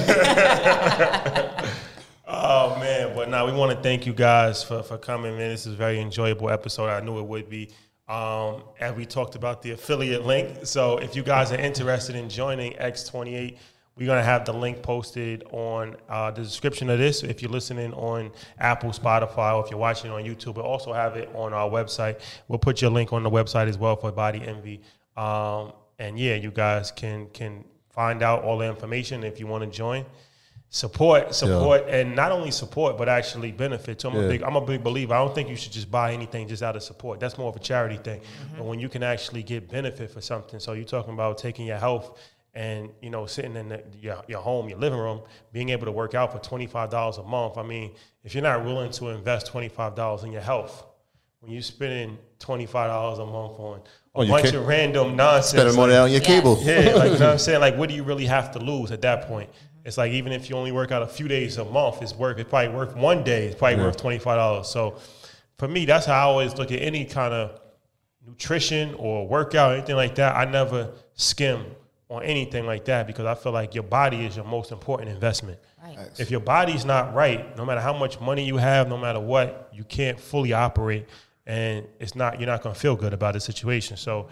Oh man, but now nah, we want to thank you guys for, for coming, man. This is a very enjoyable episode. I knew it would be. Um, and we talked about the affiliate link. So if you guys are interested in joining X twenty-eight, we're going to have the link posted on uh, the description of this. If you're listening on Apple, Spotify, or if you're watching on YouTube, we'll also have it on our website. We'll put your link on the website as well for Body Envy. Um, and yeah, you guys can can find out all the information if you want to join. Support, support, yeah. And not only support, but actually benefit. So I'm, yeah. a big, I'm a big believer. I don't think you should just buy anything just out of support. That's more of a charity thing. Mm-hmm. But when you can actually get benefit for something, so you're talking about taking your health and, you know, sitting in the, your, your home, your living room, being able to work out for twenty-five dollars a month. I mean, if you're not willing to invest twenty-five dollars in your health, when you're spending twenty-five dollars a month on a oh, bunch ca- of random nonsense. Spending money like, on your yes. cable. Yeah, like, you know what I'm saying? Like, what do you really have to lose at that point? It's like, even if you only work out a few days a month, it's worth, it's probably worth one day, it's probably yeah. worth twenty-five dollars. So for me, that's how I always look at any kind of nutrition or workout, anything like that. I never skim on anything like that because I feel like your body is your most important investment. Right. Nice. If your body's not right, no matter how much money you have, no matter what, you can't fully operate, and it's not, you're not going to feel good about the situation. So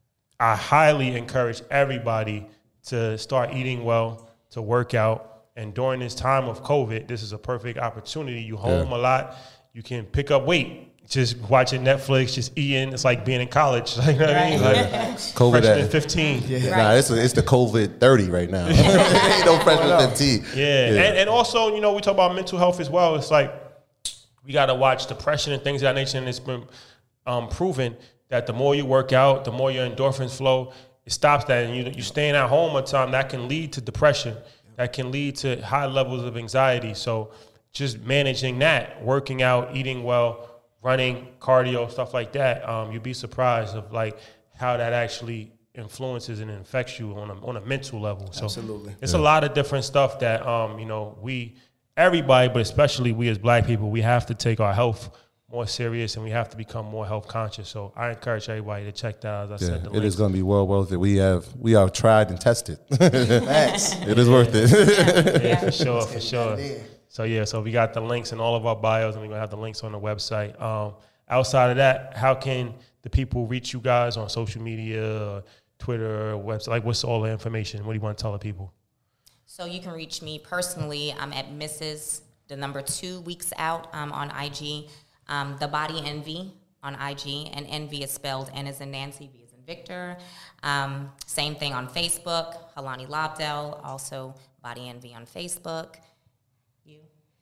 I highly encourage everybody to start eating well, to work out. And during this time of COVID, this is a perfect opportunity. You home yeah. a lot. You can pick up weight. Just watching Netflix, just eating. It's like being in college. Like, you know what I mean? Like COVID freshman at fifteen. Yeah. Right. Nah, it's, a, it's the COVID thirty right now. Ain't no freshman fifteen. Yeah. yeah. And, and also, you know, we talk about mental health as well. It's like we got to watch depression and things of that nature. And it's been um, proven that the more you work out, the more your endorphins flow, it stops that, and you you staying at home all the time, that can lead to depression. That can lead to high levels of anxiety. So just managing that, working out, eating well, running, cardio, stuff like that, um, you'd be surprised of like how that actually influences and infects you on a on a mental level. So absolutely, it's yeah. a lot of different stuff that um, you know, we, everybody, but especially we as Black people, we have to take our health more serious, and we have to become more health conscious. So I encourage everybody to check that out. As I yeah, said, the it link. is going to be well worth it. We have we are tried and tested. Thanks. It is worth it. Yeah, for sure, for sure. So yeah, so we got the links in all of our bios, and we're gonna have the links on the website. Um, outside of that, how can the people reach you guys on social media, or Twitter, or website? Like, what's all the information? What do you want to tell the people? So you can reach me personally. I'm at Missus the number two weeks out um, on I G. Um, the Body Envy on I G, and Envy is spelled N as in Nancy, V as in Victor. Um, same thing on Facebook, Helani Lobdell, also Body Envy on Facebook. You?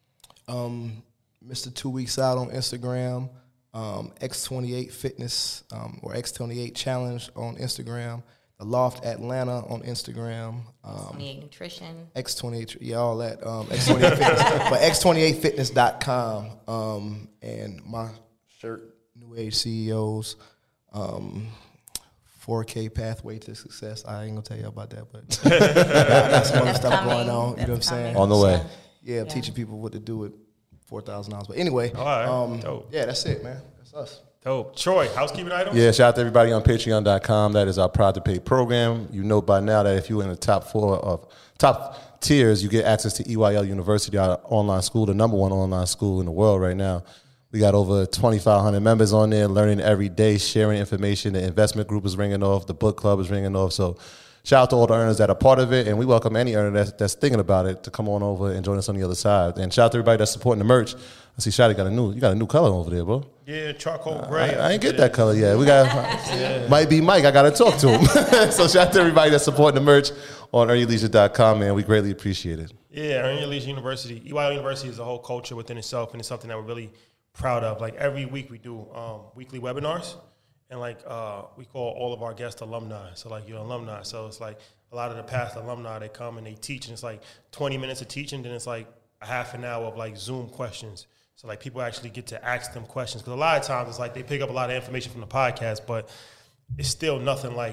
Um, Mister Two Weeks Out on Instagram, um, X twenty-eight Fitness um, or X twenty-eight Challenge on Instagram, The Loft Atlanta on Instagram. Um, X twenty-eight Nutrition. X twenty-eight, yeah, all that. Um, X twenty-eight Fitness, but X twenty-eight fitness dot com. Um, and my shirt, New Age C E Os, um, four K Pathway to Success. I ain't gonna tell you about that, but I got some other stuff coming. going on. That's you know what I'm saying? coming. On the way. So, yeah, I'm Yeah. teaching people what to do with four thousand dollars. But anyway, All right, um, dope. yeah, that's it, man. That's us. Dope. Troy, housekeeping items? Yeah, shout out to everybody on patreon dot com. That is our Proud to Pay program. You know by now that if you're in the top four of top tiers, you get access to E Y L University, our online school, the number one online school in the world right now. We got over twenty-five hundred members on there, learning every day, sharing information. The investment group is ringing off. The book club is ringing off. So shout out to all the earners that are part of it, and we welcome any earner that's, that's thinking about it to come on over and join us on the other side. And shout out to everybody that's supporting the merch. I see Shotty got a new, you got a new color over there, bro. Yeah, charcoal gray. I, I ain't get that color yet. We got yeah. Might be Mike. I got to talk to him. So shout out to everybody that's supporting the merch on earn your leisure dot com, man. We greatly appreciate it. Yeah, Earn Your Leisure University. E Y L University is a whole culture within itself, and it's something that we're really proud of. Like every week we do um, weekly webinars, and like uh, we call all of our guests alumni. So like you're alumni. So it's like a lot of the past alumni, they come and they teach, and it's like twenty minutes of teaching, then it's like a half an hour of like Zoom questions. So like people actually get to ask them questions, because a lot of times it's like they pick up a lot of information from the podcast, but it's still nothing like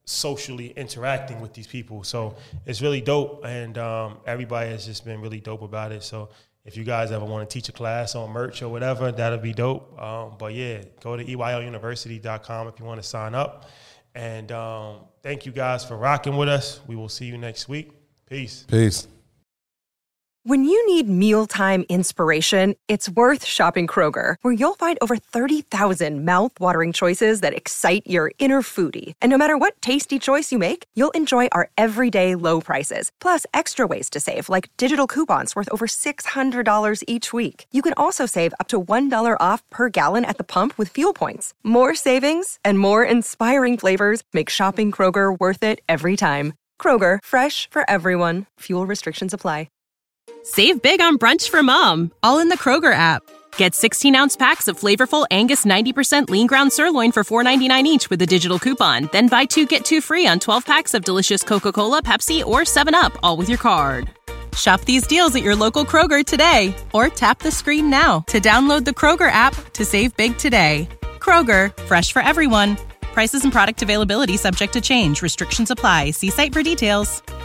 socially interacting with these people. So it's really dope, and um, everybody has just been really dope about it. So if you guys ever want to teach a class on merch or whatever, that'll be dope. Um, but yeah, go to E Y L university dot com if you want to sign up. And um, thank you guys for rocking with us. We will see you next week. Peace. Peace. When you need mealtime inspiration, it's worth shopping Kroger, where you'll find over thirty thousand mouth-watering choices that excite your inner foodie. And no matter what tasty choice you make, you'll enjoy our everyday low prices, plus extra ways to save, like digital coupons worth over six hundred dollars each week. You can also save up to one dollar off per gallon at the pump with fuel points. More savings and more inspiring flavors make shopping Kroger worth it every time. Kroger, fresh for everyone. Fuel restrictions apply. Save big on brunch for mom, all in the Kroger app. Get sixteen-ounce packs of flavorful Angus ninety percent lean ground sirloin for four ninety-nine each with a digital coupon. Then buy two, get two free on twelve packs of delicious Coca-Cola, Pepsi, or seven up, all with your card. Shop these deals at your local Kroger today, or tap the screen now to download the Kroger app to save big today. Kroger, fresh for everyone. Prices and product availability subject to change. Restrictions apply. See site for details.